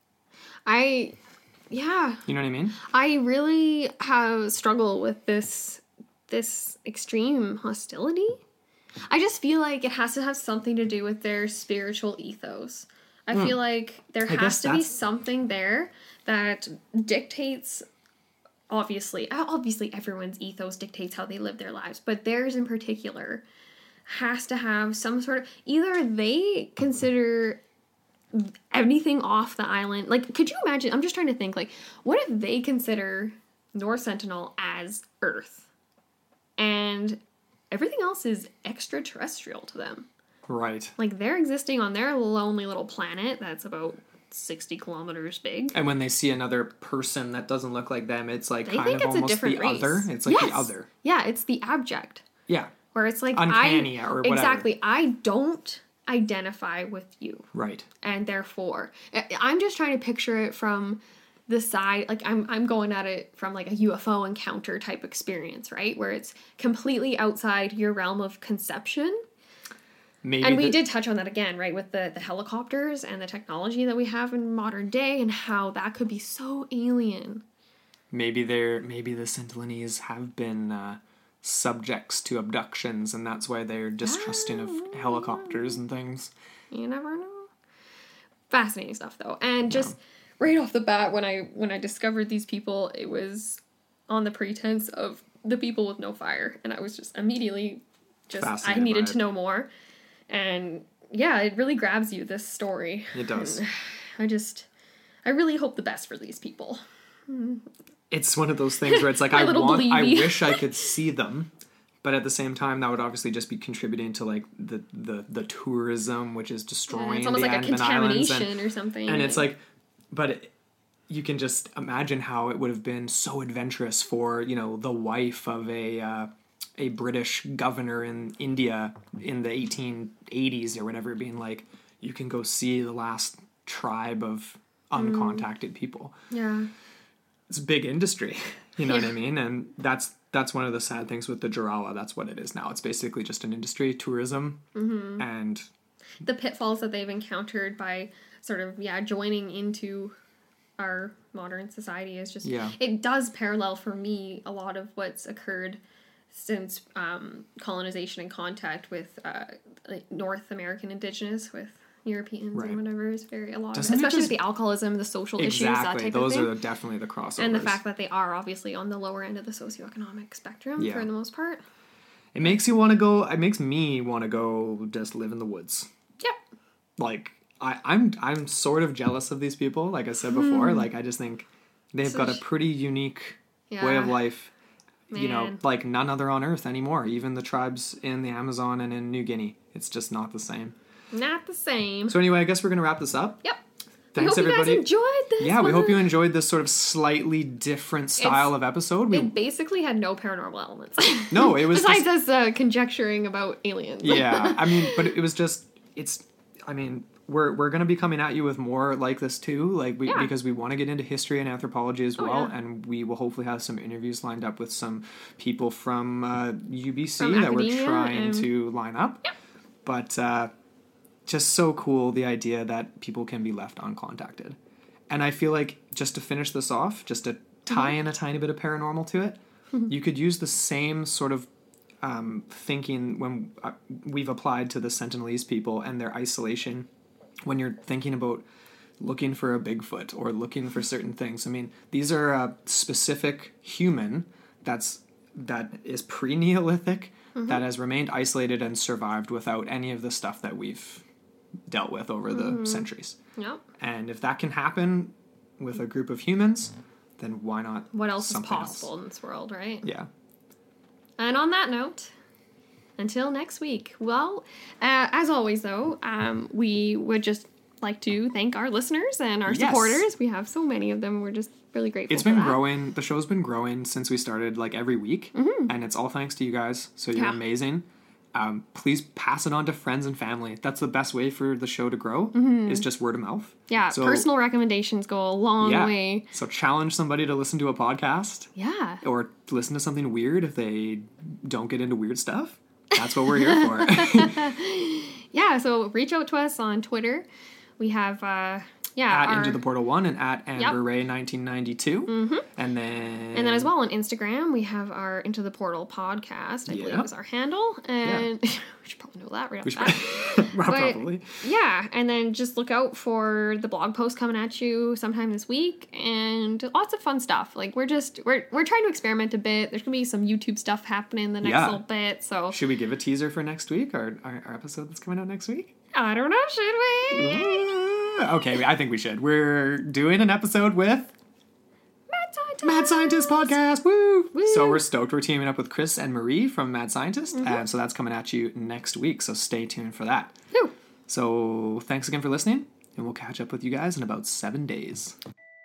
Yeah. You know what I mean? I really have struggled with this extreme hostility. I just feel like it has to have something to do with their spiritual ethos. I feel like there has to be something there that dictates, obviously everyone's ethos dictates how they live their lives, but theirs in particular has to have some sort of, either they consider anything off the island. Like, could you imagine? I'm just trying to think, like, what if they consider North Sentinel as Earth and everything else is extraterrestrial to them? Right. Like, they're existing on their lonely little planet that's about 60 kilometers big. And when they see another person that doesn't look like them, it's like They kind think of it's a almost different the race. other. It's like the other. Yeah, it's the abject. Yeah. Where it's like, Uncanny or whatever. Exactly. I don't identify with you. Right. And therefore, I'm just trying to picture it from the side, like I'm going at it from like a UFO encounter type experience, right? Where it's completely outside your realm of conception. Maybe And we did touch on that again, right? With the helicopters and the technology that we have in modern day and how that could be so alien. maybe the Sentinelese have been subjects to abductions, and that's why they're distrusting of helicopters and things. You never know. Fascinating stuff, though. And just right off the bat, when I discovered these people, it was on the pretense of the people with no fire. And I was just immediately I needed to know more. And yeah, it really grabs you, this story. It does. And I really hope the best for these people. It's one of those things where it's like, I wish I could see them, but at the same time, that would obviously just be contributing to like the tourism, which is destroying it's almost the like Andaman a Islands contamination or something. And it's like, you can just imagine how it would have been so adventurous for, the wife of a British governor in India in the 1880s or whatever, being like, you can go see the last tribe of uncontacted people. Yeah. It's a big industry, you know what I mean? And that's one of the sad things with the Jarawa. That's what it is now. It's basically just an industry, tourism, and the pitfalls that they've encountered by sort of, joining into our modern society is just, it does parallel for me a lot of what's occurred since colonization and contact with like North American indigenous with Europeans and whatever is very especially with the alcoholism, the social issues, that type of thing. Those are definitely the crossovers. And the fact that they are obviously on the lower end of the socioeconomic spectrum for the most part. It makes you want to go. It makes me want to go just live in the woods. Yep. Like I'm sort of jealous of these people. Like I said before, like I just think they've got a pretty unique way of life. Man. Like none other on Earth anymore. Even the tribes in the Amazon and in New Guinea, it's just not the same. Not the same. So anyway, I guess we're gonna wrap this up. Yep. Thanks, we hope everybody. You guys enjoyed this. Yeah, we hope you enjoyed this sort of slightly different style of episode. It basically had no paranormal elements. No, it was besides us conjecturing about aliens. Yeah, I mean, but it was just we're going to be coming at you with more like this too, because we want to get into history and anthropology as well, and we will hopefully have some interviews lined up with some people from UBC that we're trying to line up. Yep. But just so cool, the idea that people can be left uncontacted. And I feel like, just to finish this off, just to tie in a tiny bit of paranormal to it, you could use the same sort of thinking when we've applied to the Sentinelese people and their isolation when you're thinking about looking for a Bigfoot or looking for certain things. I mean, these are a specific human that is pre-Neolithic, that has remained isolated and survived without any of the stuff that we've dealt with over the centuries. Yep. And if that can happen with a group of humans, then why not? What else is possible in this world, right? Yeah. And on that note, until next week. Well, as always, though, we would just like to thank our listeners and our supporters. We have so many of them. We're just really grateful. It's been growing. The show's been growing since we started, like every week, and it's all thanks to you guys. So you're amazing. Please pass it on to friends and family. That's the best way for the show to grow, is just word of mouth. Yeah, so, personal recommendations go a long way. So challenge somebody to listen to a podcast. Yeah. Or listen to something weird if they don't get into weird stuff. That's what we're here for. Yeah, so reach out to us on Twitter. We have... at Into the Portal 1 and at Amber Ray 1992. And then as well on Instagram, we have our Into the Portal podcast, I believe is our handle. And we should probably know that right off the bat. Probably. Yeah, and then just look out for the blog post coming at you sometime this week, and lots of fun stuff. Like we're trying to experiment a bit. There's gonna be some YouTube stuff happening the next little bit. So should we give a teaser for next week? Our episode that's coming out next week? I don't know, should we? Okay, I think we should. We're doing an episode with Mad Scientist Podcast. Woo! So we're stoked. We're teaming up with Chris and Marie from Mad Scientist, and so that's coming at you next week. So stay tuned for that. Woo. So thanks again for listening, and we'll catch up with you guys in about 7 days.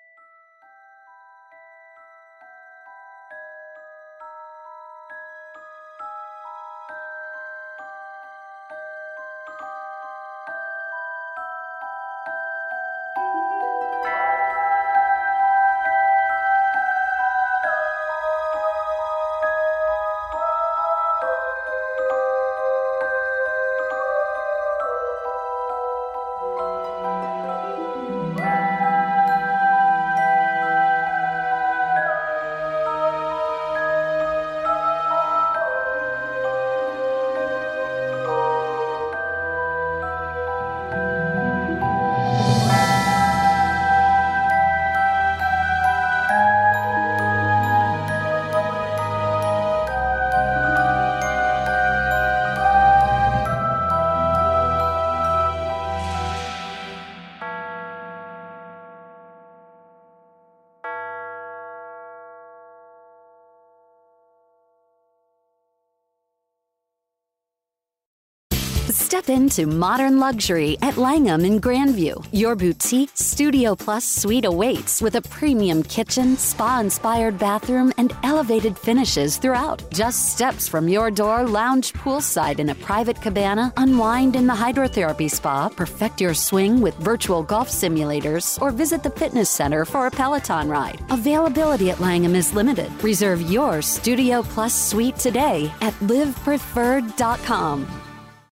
Step into modern luxury at Langham in Grandview. Your boutique Studio Plus suite awaits with a premium kitchen, spa-inspired bathroom, and elevated finishes throughout. Just steps from your door, lounge poolside in a private cabana, unwind in the hydrotherapy spa, perfect your swing with virtual golf simulators, or visit the fitness center for a Peloton ride. Availability at Langham is limited. Reserve your Studio Plus suite today at livepreferred.com.